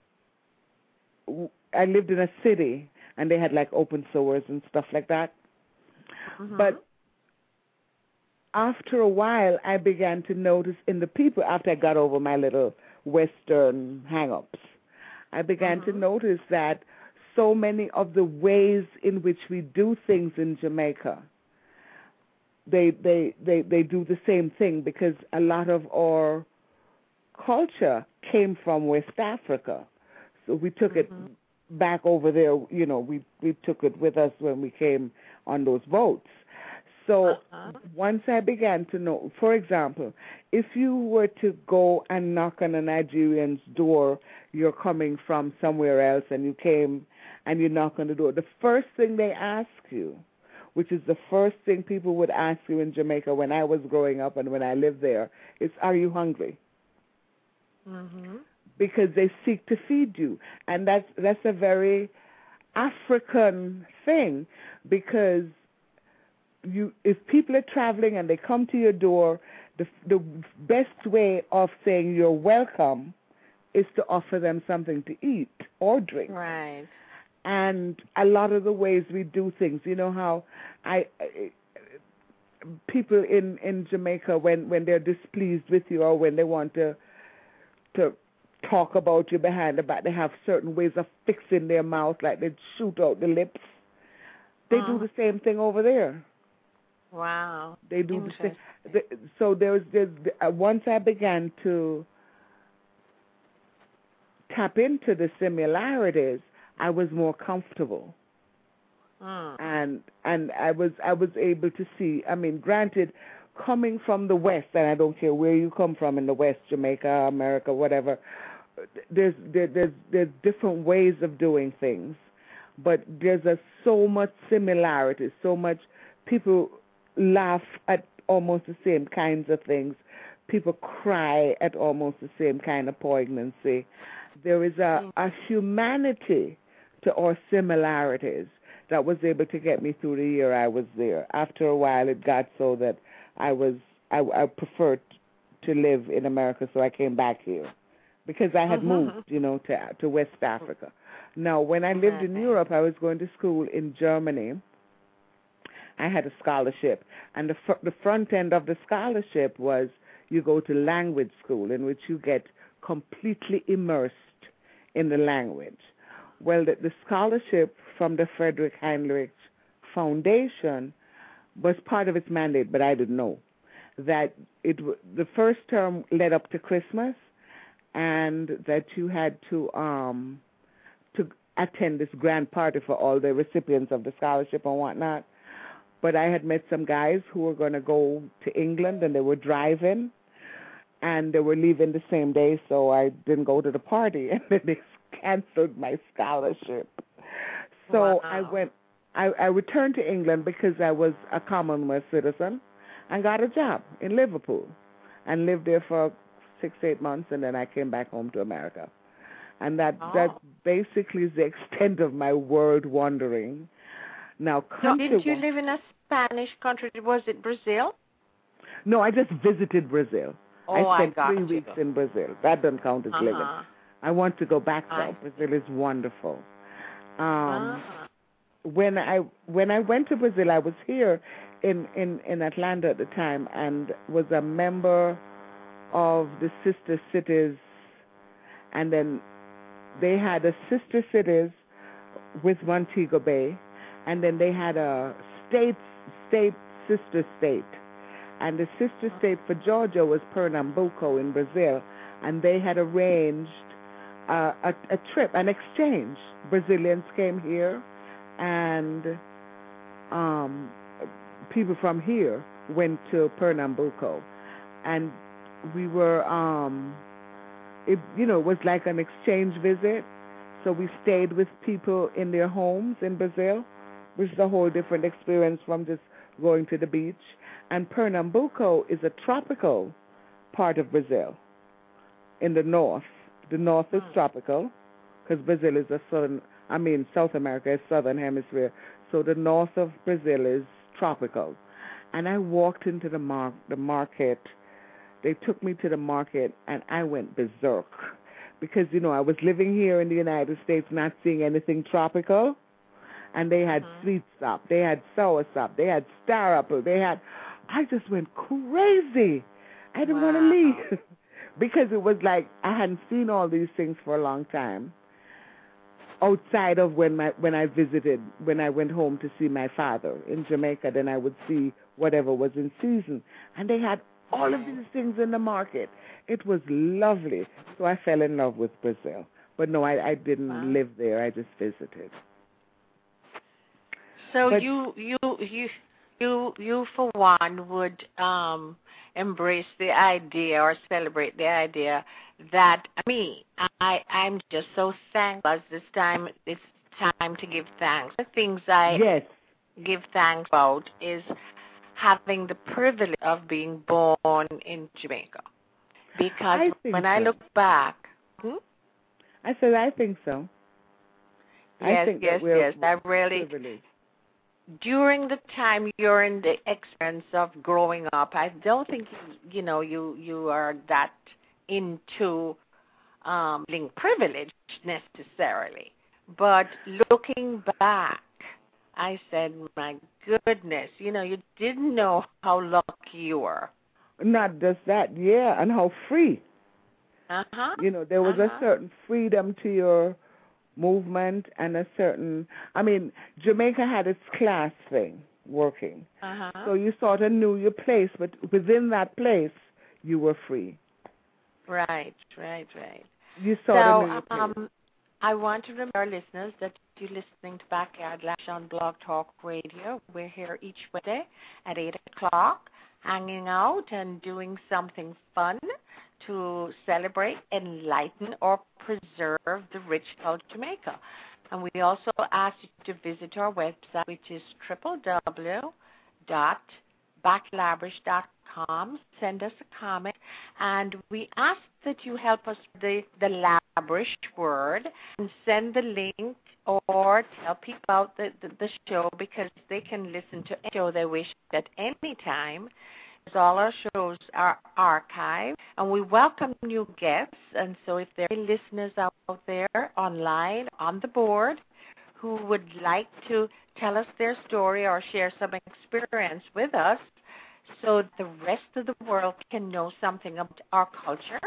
I lived in a city, and they had like open sewers and stuff like that. Mm-hmm. But after a while, I began to notice in the people, after I got over my little Western hang-ups, I began Mm-hmm. to notice that so many of the ways in which we do things in Jamaica, they they, they, they do the same thing, because a lot of our culture came from West Africa. So we took Mm-hmm. it back over there, you know, we, we took it with us when we came on those boats. So Uh-huh. once I began to know, for example, if you were to go and knock on a Nigerian's door, you're coming from somewhere else, and you came and you knock on the door, the first thing they ask you, which is the first thing people would ask you in Jamaica when I was growing up and when I lived there, is, are you hungry? Mm-hmm. Because they seek to feed you. And that's, that's a very African thing, because you, if people are traveling and they come to your door, the the best way of saying you're welcome is to offer them something to eat or drink. Right. And a lot of the ways we do things, you know how I, I people in, in Jamaica, when, when they're displeased with you or when they want to to talk about you behind the back, they have certain ways of fixing their mouth, like they shoot out the lips. They Mm. do the same thing over there. Wow. They do the same. The, so there's, there's uh, once I began to tap into the similarities, I was more comfortable, Mm. and and I was I was able to see. I mean, granted, coming from the West, and I don't care where you come from in the West, Jamaica, America, whatever. There's there, there's there's different ways of doing things, but there's a, so much similarity, so much people laugh at almost the same kinds of things. People cry at almost the same kind of poignancy. There is a, a humanity to our similarities that was able to get me through the year I was there. After a while, it got so that I was I, I preferred to live in America, so I came back here because I had Mm-hmm. moved, you know, to to West Africa. Now, when I lived in Okay. Europe, I was going to school in Germany. I had a scholarship, and the fr- the front end of the scholarship was you go to language school, in which you get completely immersed in the language. Well, the, the scholarship from the Friedrich Heinrich Foundation was part of its mandate, but I didn't know that it w- the first term led up to Christmas, and that you had to um to attend this grand party for all the recipients of the scholarship and whatnot. But I had met some guys who were going to go to England, and they were driving, and they were leaving the same day, so I didn't go to the party, and then they canceled my scholarship. So Wow. I went, I, I returned to England because I was a Commonwealth citizen, and got a job in Liverpool, and lived there for six, eight months, and then I came back home to America. And that, Oh. that basically is the extent of my world wandering. Now, So country did you live in a Spanish country? Was it Brazil? No, I just visited Brazil. Oh, I spent I got three you. weeks in Brazil. That doesn't count as living. Uh-huh. I want to go back though. I- Brazil is wonderful. Um, Ah. when I when I went to Brazil, I was here in, in, in Atlanta at the time, and was a member of the Sister Cities, and then they had a Sister Cities with Montego Bay, and then they had a state state sister state, and the sister state for Georgia was Pernambuco in Brazil, and they had arranged uh, a, a trip, an exchange. Brazilians came here, and um, people from here went to Pernambuco, and we were, um, it you know, was like an exchange visit. So we stayed with people in their homes in Brazil, which is a whole different experience from just going to the beach. And Pernambuco is a tropical part of Brazil in the north. The north is tropical because Brazil is a southern, I mean, South America is southern hemisphere. So the north of Brazil is tropical. And I walked into the mar- the market. They took me to the market, and I went berserk because, you know, I was living here in the United States not seeing anything tropical. And they had mm-hmm. sweet sop, they had sour sop, they had star apple, they had, I just went crazy. I didn't wow. want to leave because it was like I hadn't seen all these things for a long time. Outside of when my when I visited, when I went home to see my father in Jamaica, then I would see whatever was in season. And they had all of these things in the market. It was lovely. So I fell in love with Brazil. But no, I, I didn't wow. live there. I just visited. So but, you you you you you for one would um, embrace the idea or celebrate the idea that me I I'm just so thankful. This time it's time to give thanks. The things I yes. give thanks about is having the privilege of being born in Jamaica. Because I when so. I look back, hmm? I said I think so. Yes, I think yes, that we're, yes. I really. Privileged. During the time you're in the experience of growing up, I don't think you, you know you you are that into um, being privileged necessarily. But looking back, I said, my goodness, you know, you didn't know how lucky you were. Not just that, yeah, and how free. Uh-huh. You know, there was uh-huh. a certain freedom to your movement and a certain, I mean, Jamaica had its class thing working. Uh-huh. So you sort of knew your place, but within that place, you were free. Right, right, right. You sort so, of knew your place. Um, I want to remind our listeners that you're listening to Backyard Lounge on Blog Talk Radio. We're here each Wednesday at eight o'clock, hanging out and doing something fun to celebrate, enlighten, or preserve the rich culture of Jamaica. And we also ask you to visit our website, which is w w w dot backlabrish dot com. Send us a comment, and we ask that you help us with the, the Labrish word and send the link or tell people about the, the, the show because they can listen to any show they wish at any time. All our shows are archived, and we welcome new guests. And so if there are listeners out there online, on the board, who would like to tell us their story or share some experience with us so the rest of the world can know something about our culture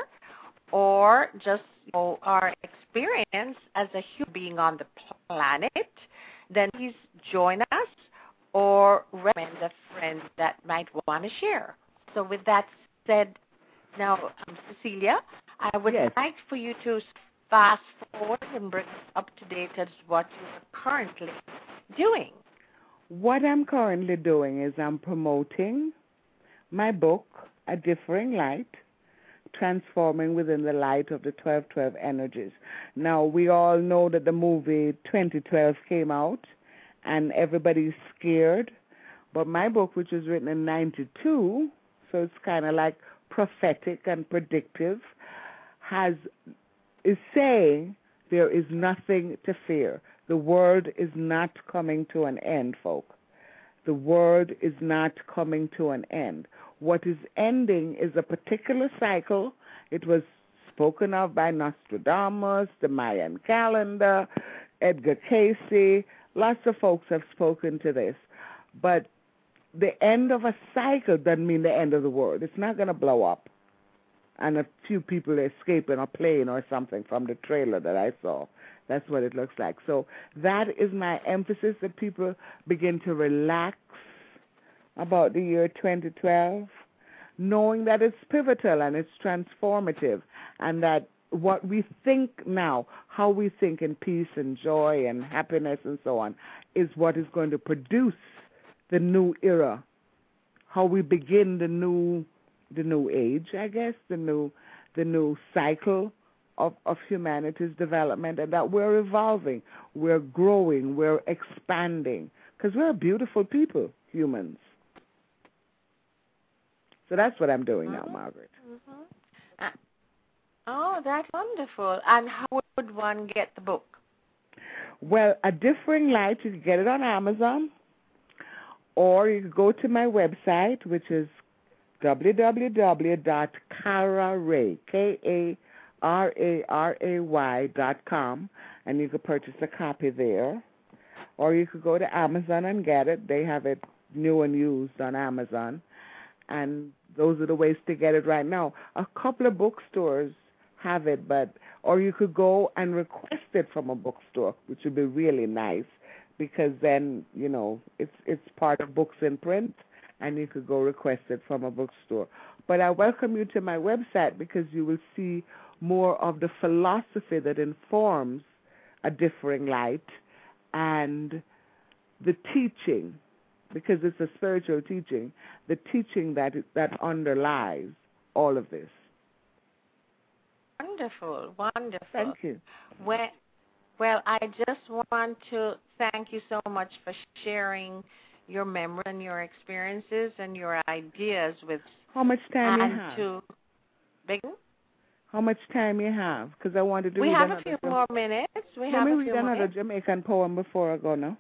or just know our experience as a human being on the planet, then please join us or recommend a friend that might want to share. So with that said, now, um, Cecilia, I would yes. like for you to fast forward and bring us up to date as what you are currently doing. What I'm currently doing is I'm promoting my book, A Differing Light, Transforming Within the Light of the twelve twelve Energies. Now, we all know that the movie twenty twelve came out, and everybody's scared. But my book, which was written in ninety-two, so it's kind of like prophetic and predictive, has is saying there is nothing to fear. The world is not coming to an end, folk. The world is not coming to an end. What is ending is a particular cycle. It was spoken of by Nostradamus, the Mayan calendar, Edgar Cayce. Lots of folks have spoken to this. But the end of a cycle doesn't mean the end of the world. It's not going to blow up and a few people escape in a plane or something from the trailer that I saw. That's what it looks like. So that is my emphasis, that people begin to relax about the year twenty twelve, knowing that it's pivotal and it's transformative, and that what we think now, how we think in peace and joy and happiness and so on, is what is going to produce the new era, how we begin the new the new age, I guess, the new the new cycle of, of humanity's development, and that we're evolving, we're growing, we're expanding, because we're beautiful people, humans. So that's what I'm doing mm-hmm. now, Margaret. Mm-hmm. Uh, oh, that's wonderful. And how would one get the book? Well, A Differing Light, you can get it on Amazon, or you can go to my website, which is w w w dot cara ray, K A R A R A Y dot com, and you could purchase a copy there. Or you could go to Amazon and get it. They have it new and used on Amazon. And those are the ways to get it right now. A couple of bookstores have it, but or you could go and request it from a bookstore, which would be really nice, because then, you know, it's it's part of Books in Print, and you could go request it from a bookstore. But I welcome you to my website, because you will see more of the philosophy that informs A Differing Light and the teaching, because it's a spiritual teaching, the teaching that that underlies all of this. Wonderful, wonderful. Thank you. Well, well, I just want to thank you so much for sharing your memory and your experiences and your ideas with. How much time and you have? To, begin? How much time you have? Because I wanted to we read have another a few Jam- more minutes. We Let have me a read few another minutes. Jamaican poem before I go now.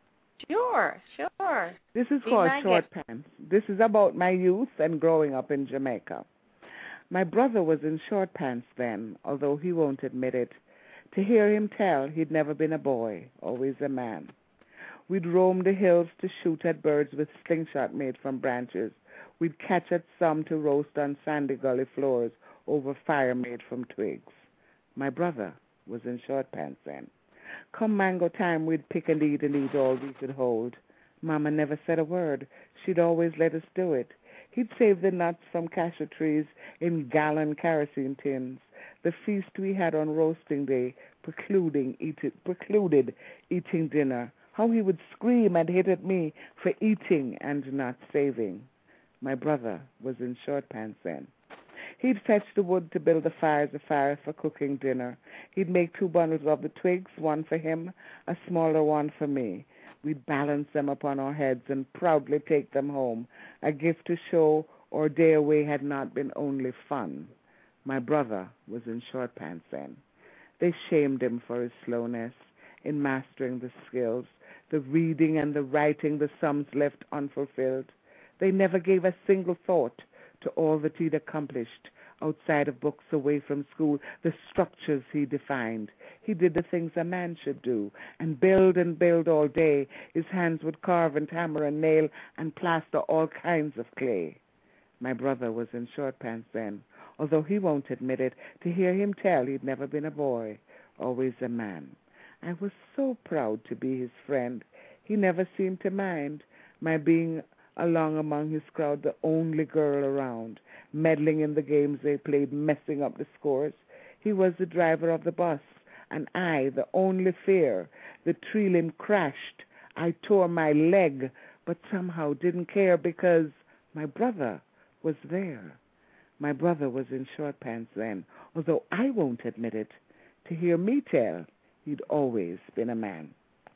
Sure, sure. This is Be called my Short guest. Pants. This is about my youth and growing up in Jamaica. My brother was in short pants then, although he won't admit it. To hear him tell, he'd never been a boy, always a man. We'd roam the hills to shoot at birds with slingshot made from branches. We'd catch at some to roast on sandy gully floors over fire made from twigs. My brother was in short pants then. Come mango time, we'd pick and eat and eat all we could hold. Mama never said a word. She'd always let us do it. He'd save the nuts from cashew trees in gallon kerosene tins. The feast we had on roasting day precluding eat it, precluded eating dinner. How he would scream and hit at me for eating and not saving. My brother was in short pants then. He'd fetch the wood to build the fires, a fire for cooking dinner. He'd make two bundles of the twigs, one for him, a smaller one for me. We'd balance them upon our heads and proudly take them home, a gift to show our day away had not been only fun. My brother was in short pants then. They shamed him for his slowness in mastering the skills, the reading and the writing, the sums left unfulfilled. They never gave a single thought to all that he'd accomplished outside of books, away from school, the structures he defined. He did the things a man should do, and build and build all day. His hands would carve and hammer and nail and plaster all kinds of clay. My brother was in short pants then, although he won't admit it. To hear him tell he'd never been a boy, always a man. I was so proud to be his friend. He never seemed to mind my being along among his crowd, the only girl around, meddling in the games they played, messing up the scores. He was the driver of the bus, and I, the only fear. The tree limb crashed. I tore my leg, but somehow didn't care because my brother was there. My brother was in short pants then, although I won't admit it. To hear me tell, he'd always been a man.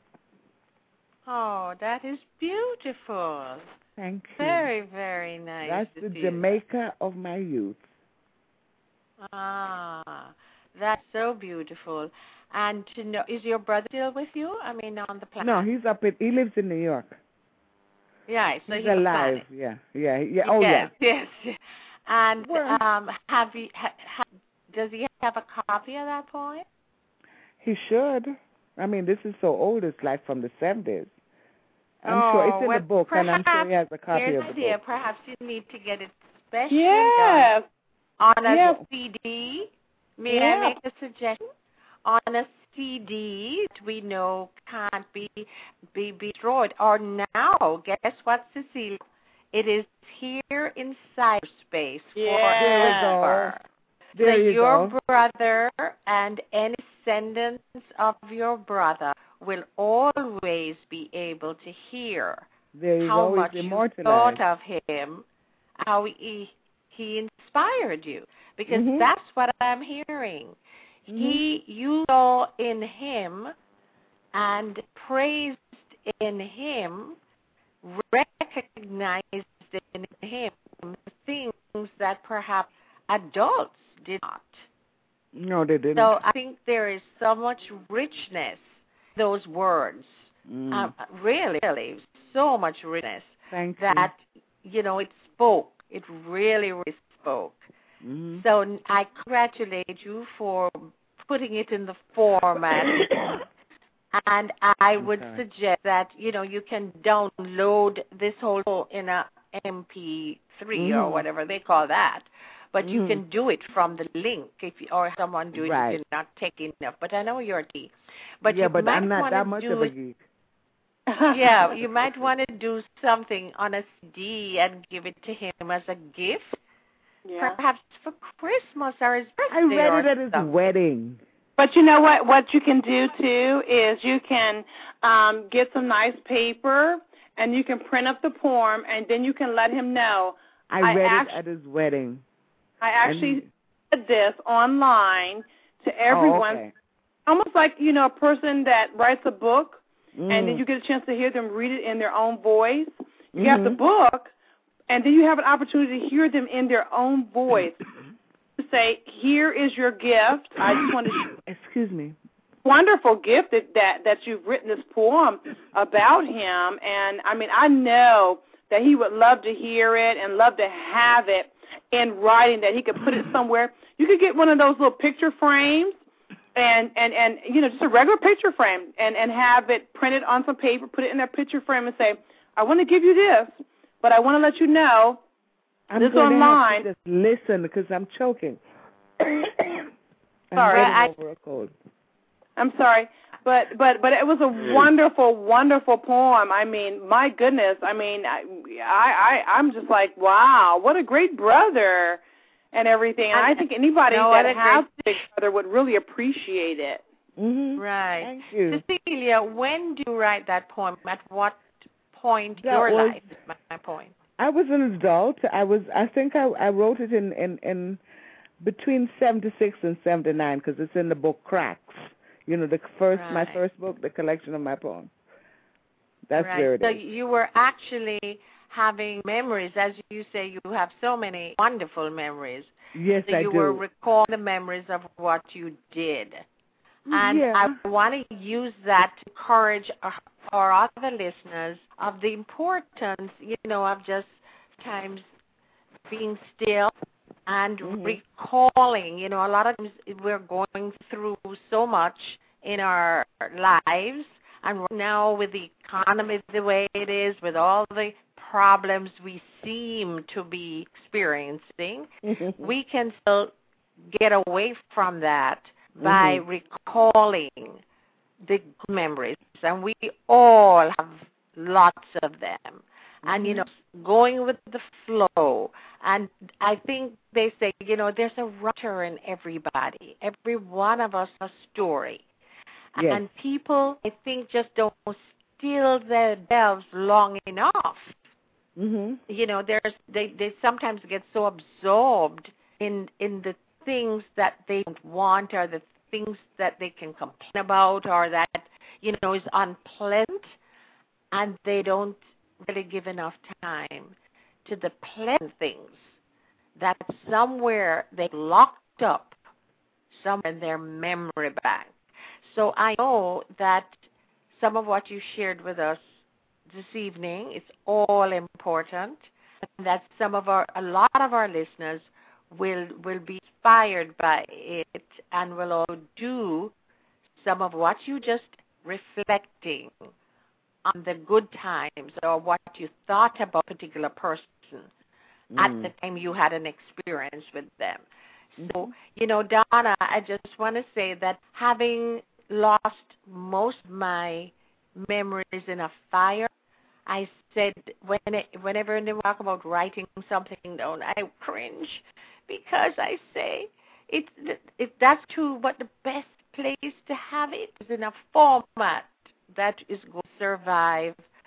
Oh, that is beautiful. Thank you. Very, very nice. That's the Jamaica of my youth. Ah, that's so beautiful. And to know, is your brother still with you? I mean, on the planet? No, he's up in, he lives in New York. Yeah, so he's, he's alive. Yeah, yeah, yeah. Oh, yes, yeah. Yes, yes. And well, um, have you, ha, ha, does he have a copy of that poem? He should. I mean, this is so old, it's like from the seventies. I'm oh, sure it's in well, the book, perhaps, and I'm sure he has a copy here's of the idea. book. Perhaps you need to get it specially yes. done on a yes. C D. May yeah. I make a suggestion? On a C D that we know can't be, be, be destroyed. Or now, guess what, Cecilia? It is here in cyberspace yeah. forever. There so you your go. brother and any descendants of your brother will always be able to hear There is how always much you immortalized. thought of him, how he he inspired you, because Mhm. that's what I'm hearing. Mhm. He, you saw in him and praised in him, recognized in him things that perhaps adults did not. No, they didn't. So I think there is so much richness in those words. Mm. Um, really, really, so much richness. Thank that, you. you know, it spoke. It really, really spoke. Mm-hmm. So I congratulate you for putting it in the format. And I would Okay. suggest that, you know, you can download this whole in a M P three mm-hmm. or whatever they call that. But mm-hmm. you can do it from the link if you, or someone do it right. if you're not taking enough. But I know you're a geek. But yeah, you but might I'm not that much do of a it, geek. yeah, you might want to do something on a C D and give it to him as a gift. Yeah. Perhaps for Christmas or his birthday. I read or it at his something. wedding. But you know what? What you can do too is you can um, get some nice paper and you can print up the poem, and then you can let him know. I, I read act- it at his wedding. I actually and... said this online to everyone, oh, okay. almost like, you know, a person that writes a book, mm. and then you get a chance to hear them read it in their own voice. You mm-hmm. have the book, and then you have an opportunity to hear them in their own voice. To say, here is your gift. I just want to. Excuse me. Wonderful gift that, that that you've written this poem about him, and I mean, I know that he would love to hear it and love to have it in writing, that he could put it somewhere. You could get one of those little picture frames, and and and you know, just a regular picture frame, and and have it printed on some paper, put it in that picture frame, and say, I want to give you this, but I want to let you know. I'm this going online. To have to just listen because I'm choking. I'm Sorry, getting I, over a cold. I'm sorry, but but but it was a wonderful, wonderful poem. I mean, my goodness. I mean, I I I'm just like, wow, what a great brother, and everything. And I think anybody no, that has a big brother would really appreciate it. Mm-hmm. Right. Thank you. Cecilia, when do you write that poem? At what point in that your was, life is my, my point? I was an adult. I was. I think I, I wrote it in, in, in between seventy-six and seventy-nine because it's in the book Cracks. You know, the first Right. my first book, the collection of my poems. That's right. where it so is. So you were actually having memories, as you say. You have so many wonderful memories. Yes, so I you do. were recalling the memories of what you did. And yeah. I want to use that to encourage our other listeners of the importance, you know, of just times being still and mm-hmm. recalling. You know, a lot of times we're going through so much in our lives, and right now with the economy the way it is, with all the problems we seem to be experiencing, we can still get away from that by mm-hmm. recalling the good memories, and we all have lots of them. Mm-hmm. And, you know, going with the flow. And I think they say, you know, there's a writer in everybody. Every one of us has a story. Yes. And people, I think, just don't still themselves long enough. Mm-hmm. You know, there's they, they sometimes get so absorbed in in the things that they don't want, or the things that they can complain about, or that, you know, is unpleasant, and they don't really give enough time to the pleasant things that somewhere they locked up, somewhere in their memory bank. So I know that some of what you shared with us this evening is all important, and that some of our, a lot of our listeners will will be inspired by it and will all do some of what you just reflecting on the good times or what you thought about a particular person mm. at the time you had an experience with them. So, you know, Donna, I just want to say that having lost most of my memories in a fire, I said when it, whenever they talk about writing something down, I cringe because I say it, it that's true, but the best place to have it is in a format that is going to survive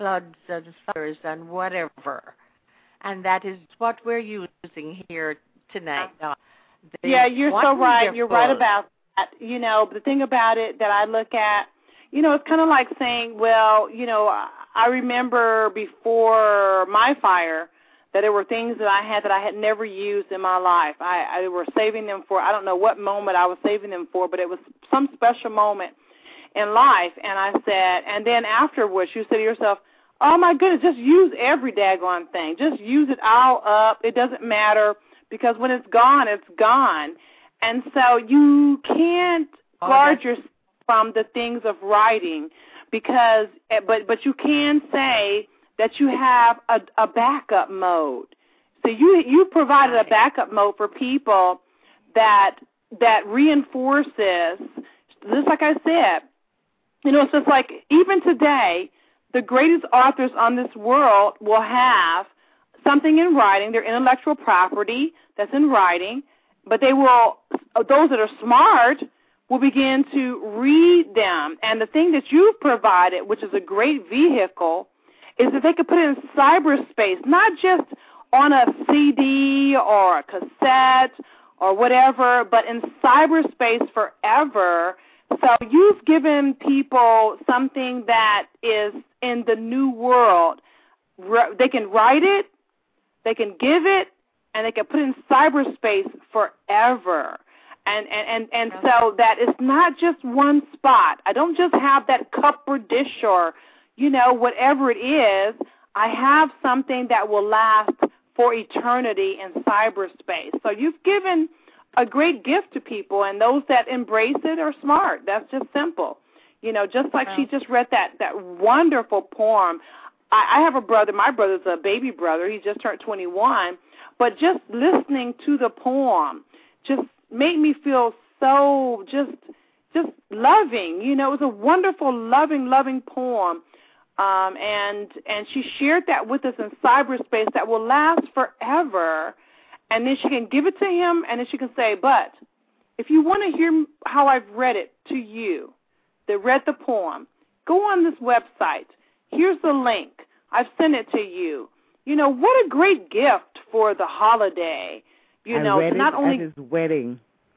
floods and fires and whatever. And that is what we're using here tonight. Uh, yeah, you're so right. Wonderful. You're right about that. You know, the thing about it that I look at, you know, it's kind of like saying, well, you know, I remember before my fire that there were things that I had that I had never used in my life. I, I were saving them for, I don't know what moment I was saving them for, but it was some special moment in life. And I said, and then afterwards you say to yourself, oh, my goodness, just use every daggone thing. Just use it all up. It doesn't matter because when it's gone, it's gone. And so you can't oh, guard yourself from the things of writing because, but but you can say that you have a, a backup mode. So you you provided a backup mode for people that that reinforces, just like I said, you know, it's just like even today, the greatest authors on this world will have something in writing, their intellectual property that's in writing, but they will, those that are smart will begin to read them. And the thing that you've provided, which is a great vehicle, is that they could put it in cyberspace, not just on a C D or a cassette or whatever, but in cyberspace forever. So you've given people something that is in the new world. They can write it, they can give it, and they can put it in cyberspace forever. And, and, and, and so that it's not just one spot. I don't just have that cup or dish or, you know, whatever it is. I have something that will last for eternity in cyberspace. So you've given a great gift to people, and those that embrace it are smart. That's just simple. You know, just like she just read that, that wonderful poem. I, I have a brother. My brother's a baby brother. He just turned twenty-one. But just listening to the poem just made me feel so just just loving. You know, it was a wonderful, loving, loving poem. Um, and and she shared that with us in cyberspace that will last forever. And then she can give it to him, and then she can say, but if you want to hear how I've read it to you, that read the poem, go on this website. Here's the link. I've sent it to you. You know, what a great gift for the holiday. You I know, read to not it only at his wedding.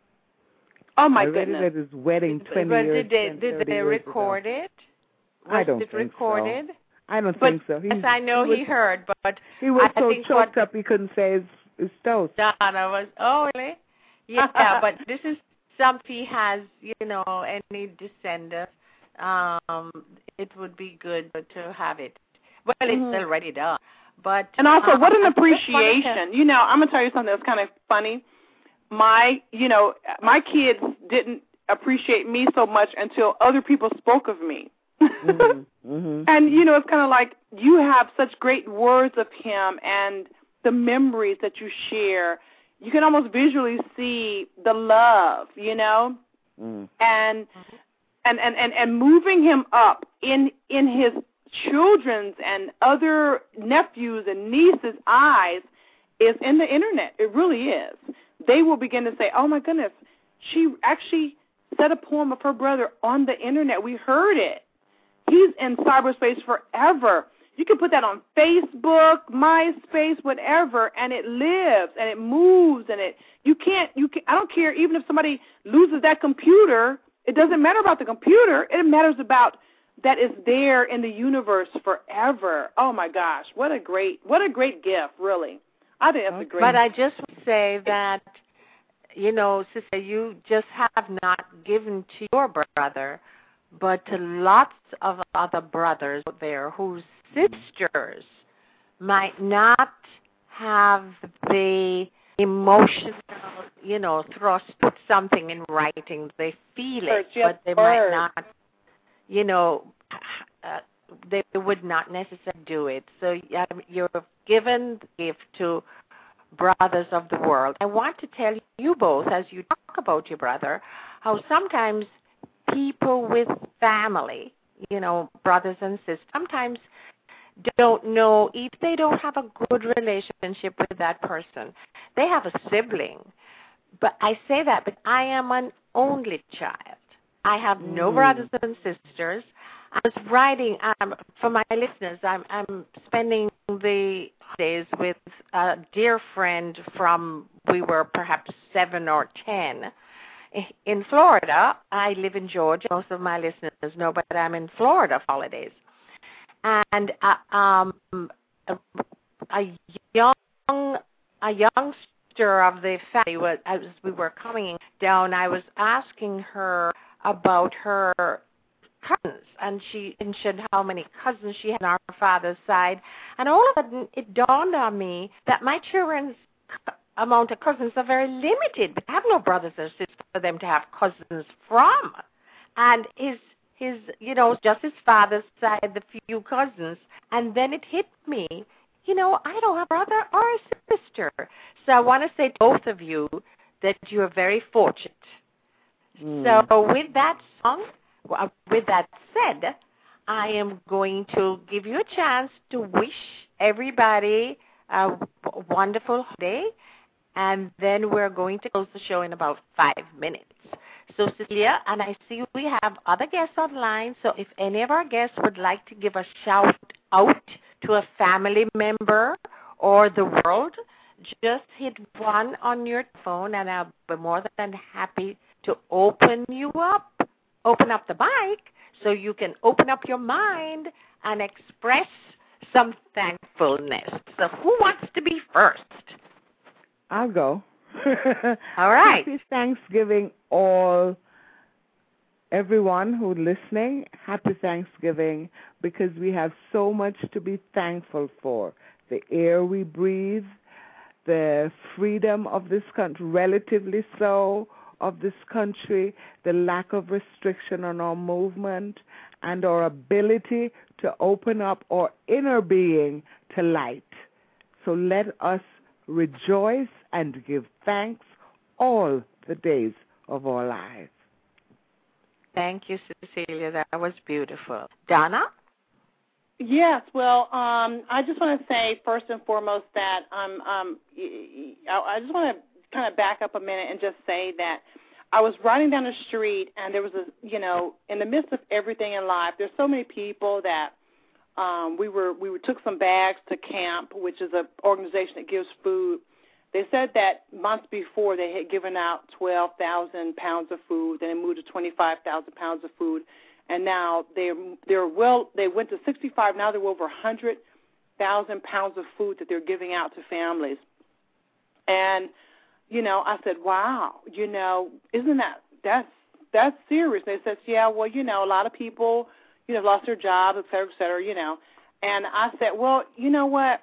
Oh my I read goodness! it at his wedding twenty but years. did they did they record ago. it? Was I don't it think recorded? so. I don't but, think so. He, yes, I know he, was, he heard, but he was I so think choked what, up he couldn't say his, his toast. Donna was oh really? Yeah, but this is something he has, you know, any descendants. Um, it would be good to have it. Well, it's mm-hmm. already done. But and also, um, what an appreciation! You know, I'm gonna tell you something that's kind of funny. My, you know, my kids didn't appreciate me so much until other people spoke of me. mm-hmm. Mm-hmm. And you know, it's kind of like you have such great words of him and the memories that you share. You can almost visually see the love, you know, mm. and, and and and and moving him up in in his children's and other nephews and nieces' eyes is in the internet. It really is. They will begin to say, oh, my goodness, she actually said a poem of her brother on the internet. We heard it. He's in cyberspace forever. You can put that on Facebook, MySpace, whatever, and it lives and it moves and it. You can't. You can. I don't care. Even if somebody loses that computer, it doesn't matter about the computer. It matters about that is there in the universe forever. Oh my gosh, what a great, what a great gift, really. I think that's a great. But I just would say that, you know, sister, you just have not given to your brother, but to lots of other brothers out there whose sisters might not have the emotional, you know, thrust, put something in writing. They feel it, but they might not, you know, uh, they would not necessarily do it. So um, you're given the gift to brothers of the world. I want to tell you both, as you talk about your brother, how sometimes people with family, you know, brothers and sisters, sometimes don't know if they don't have a good relationship with that person. They have a sibling. But I say that, but I am an only child. I have no mm. brothers and sisters. I was writing, um, for my listeners, I'm, I'm spending the days with a dear friend from, we were perhaps seven or ten, in Florida. I live in Georgia. Most of my listeners know, but I'm in Florida for holidays. And uh, um, a, a young a youngster of the family, was, as we were coming down, I was asking her about her cousins, and she mentioned how many cousins she had on her father's side. And all of a sudden, it dawned on me that my children's amount of cousins are very limited. I have no brothers or sisters for them to have cousins from. And his, his, you know, just his father's side, the few cousins. And then it hit me, you know, I don't have a brother or a sister. So I want to say to both of you that you are very fortunate. Mm. So with that song, with that said, I am going to give you a chance to wish everybody a wonderful day, and then we're going to close the show in about five minutes. So, Cecilia, and I see we have other guests online, so if any of our guests would like to give a shout out to a family member or the world, just hit one on your phone, and I'll be more than happy to open you up, open up the mic, so you can open up your mind and express some thankfulness. So who wants to be first? I'll go. All right. Happy Thanksgiving, all, everyone who's listening. Happy Thanksgiving, because we have so much to be thankful for. The air we breathe, the freedom of this country, relatively so, of this country, the lack of restriction on our movement, and our ability to open up our inner being to light. So let us rejoice and give thanks all the days of our lives. Thank you, Cecilia. That was beautiful. Donna? Yes, well, um, I just want to say first and foremost that um, um, I just want to kind of back up a minute and just say that I was riding down the street, and there was a, you know, in the midst of everything in life, there's so many people that um, we were we took some bags to CAMP, which is an organization that gives food. They said that months before they had given out twelve thousand pounds of food, then they moved to twenty-five thousand pounds of food, and now they're they're well they went to sixty-five. Now they're over one hundred thousand pounds of food that they're giving out to families. And you know, I said, wow, you know, isn't that that's that's serious? They said, yeah, well, you know, a lot of people, you know, lost their jobs, et cetera, et cetera, you know. And I said, well, you know what?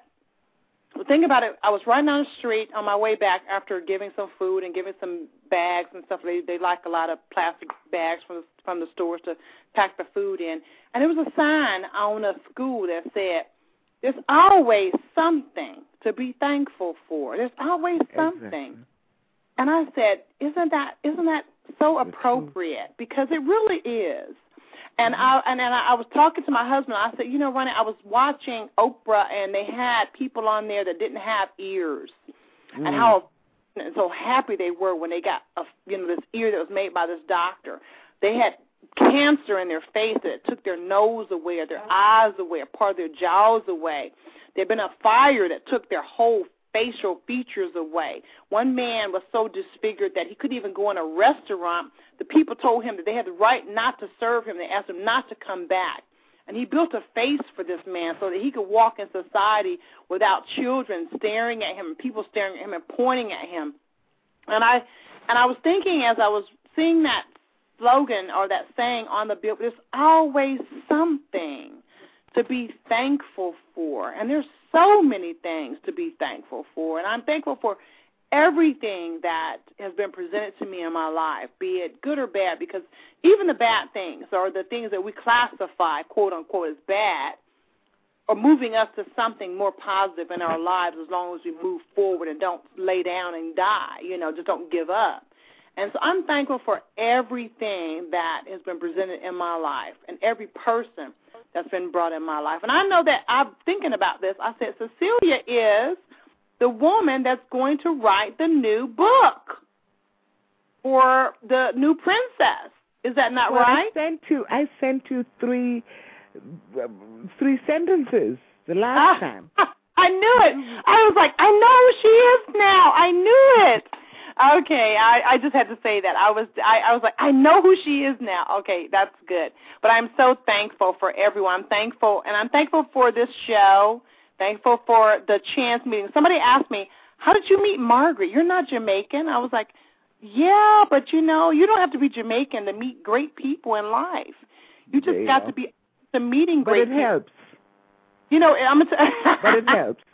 Think about it. I was riding down the street on my way back after giving some food and giving some bags and stuff. They they like a lot of plastic bags from from the stores to pack the food in. And there was a sign on a school that said, "There's always something to be thankful for. There's always something." Exactly. And I said, "Isn't that isn't that so appropriate?" Because it really is. And I and, and I was talking to my husband. I said, you know, Ronnie, I was watching Oprah, and they had people on there that didn't have ears, mm. and how and so happy they were when they got a, you know, this ear that was made by this doctor. They had cancer in their face that took their nose away, or their eyes away, or part of their jaws away. There'd been a fire that took their whole facial features away. One man was so disfigured that he couldn't even go in a restaurant. The people told him that they had the right not to serve him. They asked him not to come back. And he built a face for this man so that he could walk in society without children staring at him, people staring at him and pointing at him. And I and I was thinking as I was seeing that slogan or that saying on the bill, there's always something to be thankful for. And there's so many things to be thankful for. And I'm thankful for everything that has been presented to me in my life, be it good or bad, because even the bad things or the things that we classify, quote, unquote, as bad, are moving us to something more positive in our lives as long as we move forward and don't lay down and die, you know, just don't give up. And so I'm thankful for everything that has been presented in my life and every person that's been brought in my life. And I know that I'm thinking about this. I said, Cecilia is the woman that's going to write the new book for the new princess. Is that not well, right? I sent you, I sent you three uh, three sentences the last ah, time. I knew it. I was like, I know who she is now. I knew it. Okay, I, I just had to say that. I was I, I was like, I know who she is now. Okay, that's good. But I'm so thankful for everyone. I'm thankful, and I'm thankful for this show, thankful for the chance meeting. Somebody asked me, how did you meet Margaret? You're not Jamaican. I was like, yeah, but, you know, you don't have to be Jamaican to meet great people in life. You just got to be to meeting great people. But it helps. You know, I'm a t- But it helps.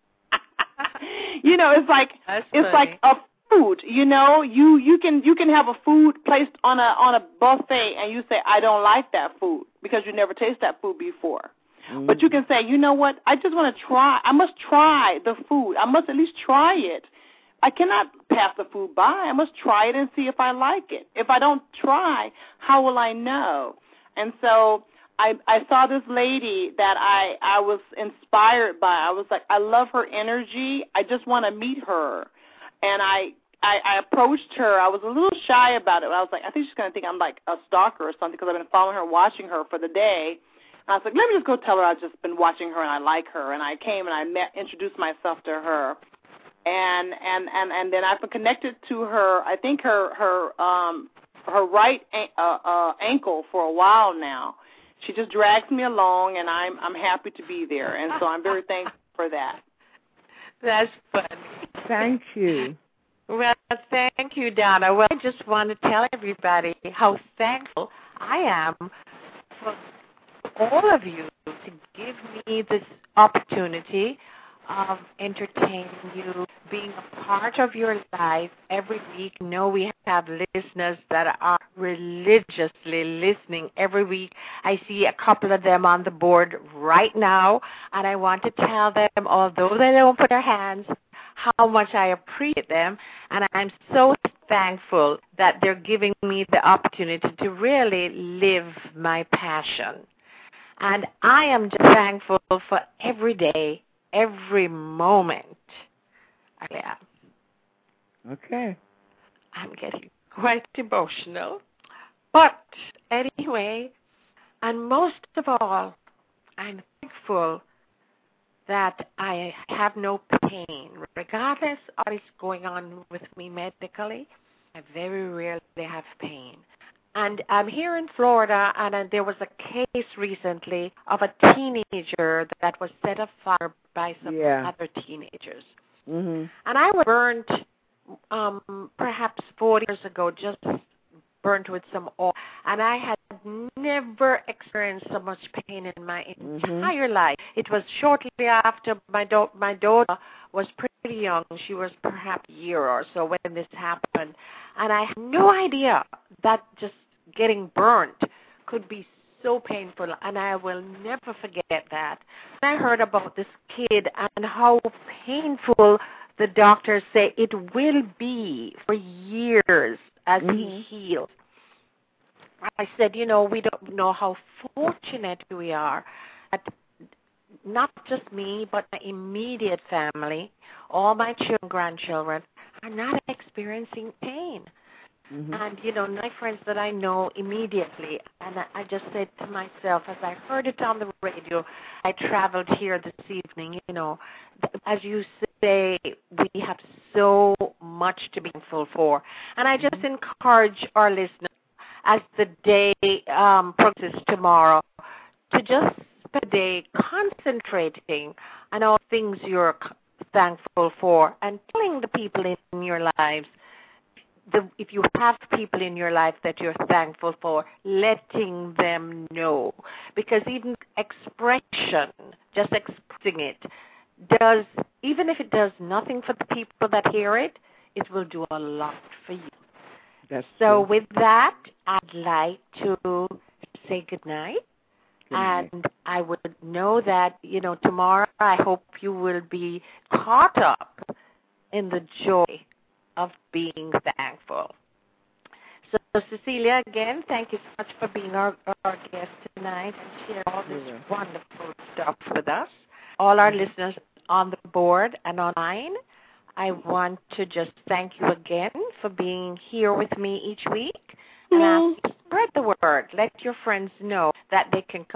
You know, it's like That's it's funny. like a food. You know, you you can you can have a food placed on a on a buffet, and you say, I don't like that food because you never tasted that food before. Mm-hmm. But you can say, you know what? I just want to try. I must try the food. I must at least try it. I cannot pass the food by. I must try it and see if I like it. If I don't try, how will I know? And so I, I saw this lady that I, I was inspired by. I was like, I love her energy. I just want to meet her. And I, I, I approached her. I was a little shy about it. I was like, I think she's going to think I'm like a stalker or something because I've been following her, watching her for the day. And I was like, let me just go tell her I've just been watching her and I like her. And I came and I met, introduced myself to her. And, and, and, and then I've been connected to her, I think her, her, um, her right uh, uh, ankle for a while now. She just drags me along, and I'm I'm happy to be there, and so I'm very thankful for that. That's funny. Thank you. Well, thank you, Donna. Well, I just want to tell everybody how thankful I am for all of you to give me this opportunity of entertaining you, being a part of your life every week. You know, we have listeners that are religiously listening every week. I see a couple of them on the board right now, and I want to tell them, although they don't put their hands, how much I appreciate them, and I'm so thankful that they're giving me the opportunity to really live my passion. And I am just thankful for every day, every moment. Yeah. Okay. I'm getting quite emotional. But anyway, and most of all, I'm thankful that I have no pain. Regardless of what is going on with me medically, I very rarely have pain. And I'm here in Florida, and uh, there was a case recently of a teenager that was set afire by some yeah. other teenagers. Mm-hmm. And I was burnt um, perhaps forty years ago, just burnt with some oil. And I had never experienced so much pain in my entire mm-hmm. life. It was shortly after my, do- my daughter was pretty young. She was perhaps a year or so when this happened. And I had no idea that just getting burnt could be so painful, and I will never forget that. I heard about this kid and how painful the doctors say it will be for years as mm-hmm. he heals. I said, you know, we don't know how fortunate we are that not just me, but my immediate family, all my children, grandchildren, are not experiencing pain. Mm-hmm. And, you know, my friends that I know immediately, and I, I just said to myself, as I heard it on the radio, I traveled here this evening, you know, as you say, we have so much to be thankful for. And I just mm-hmm. encourage our listeners, as the day um, progresses tomorrow, to just spend a day concentrating on all things you're thankful for and telling the people in your lives, The, if you have people in your life that you're thankful for, letting them know. Because even expression, just expressing it, does, even if it does nothing for the people that hear it, it will do a lot for you. That's so true. With that, I'd like to say good night. Good night. And I would know that, you know, tomorrow I hope you will be caught up in the joy of being thankful. So, Cecilia, again, thank you so much for being our, our guest tonight and sharing all this yeah. wonderful stuff with us. All our mm-hmm. listeners on the board and online, I want to just thank you again for being here with me each week. And mm-hmm. ask you to spread the word. Let your friends know that they can come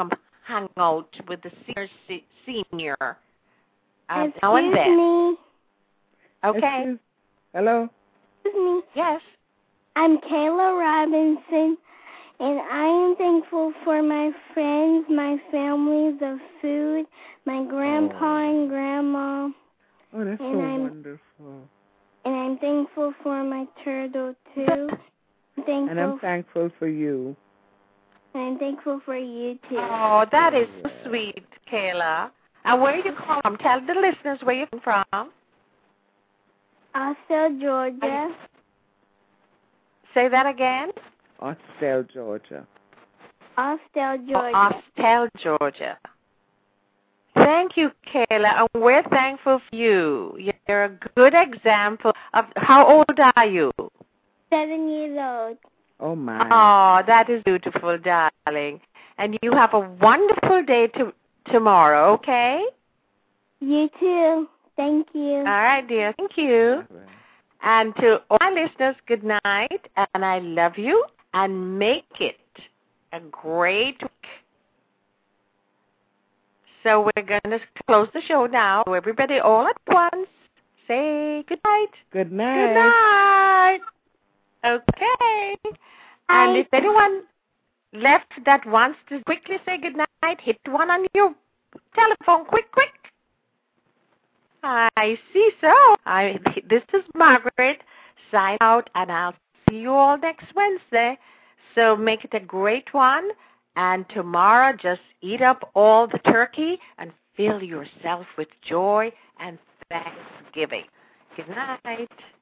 hang out with the senior se- senior um, Excuse now and then. me. Okay. Excuse- Hello? Excuse me. Yes. I'm Kayla Robinson, and I am thankful for my friends, my family, the food, my grandpa Oh. and grandma, Oh, that's And so I'm- wonderful. and I'm thankful for my turtle too. I'm thankful. And I'm thankful for you. and I'm thankful for you too. Oh, that is so Yeah. sweet, Kayla. And where you come from? Tell the listeners where you come from. Austell, Georgia. Say that again. Austell, Georgia. Austell, Oh, Georgia. Austell, Georgia. Thank you, Kayla. And we're thankful for you. You're a good example of how old are you? Seven years old. Oh, my. Oh, that is beautiful, darling. And you have a wonderful day to, tomorrow, okay? You too. Thank you. All right, dear. Thank you. All right. And to all my listeners, good night. And I love you. And make it a great week. So we're going to close the show now. Everybody all at once, say good night. Good night. Good night. Okay. And Bye. if anyone left that wants to quickly say good night, hit one on your telephone. Quick, quick. I see so. I, this is Margaret. Sign out, and I'll see you all next Wednesday. So make it a great one. And tomorrow, just eat up all the turkey and fill yourself with joy and thanksgiving. Good night.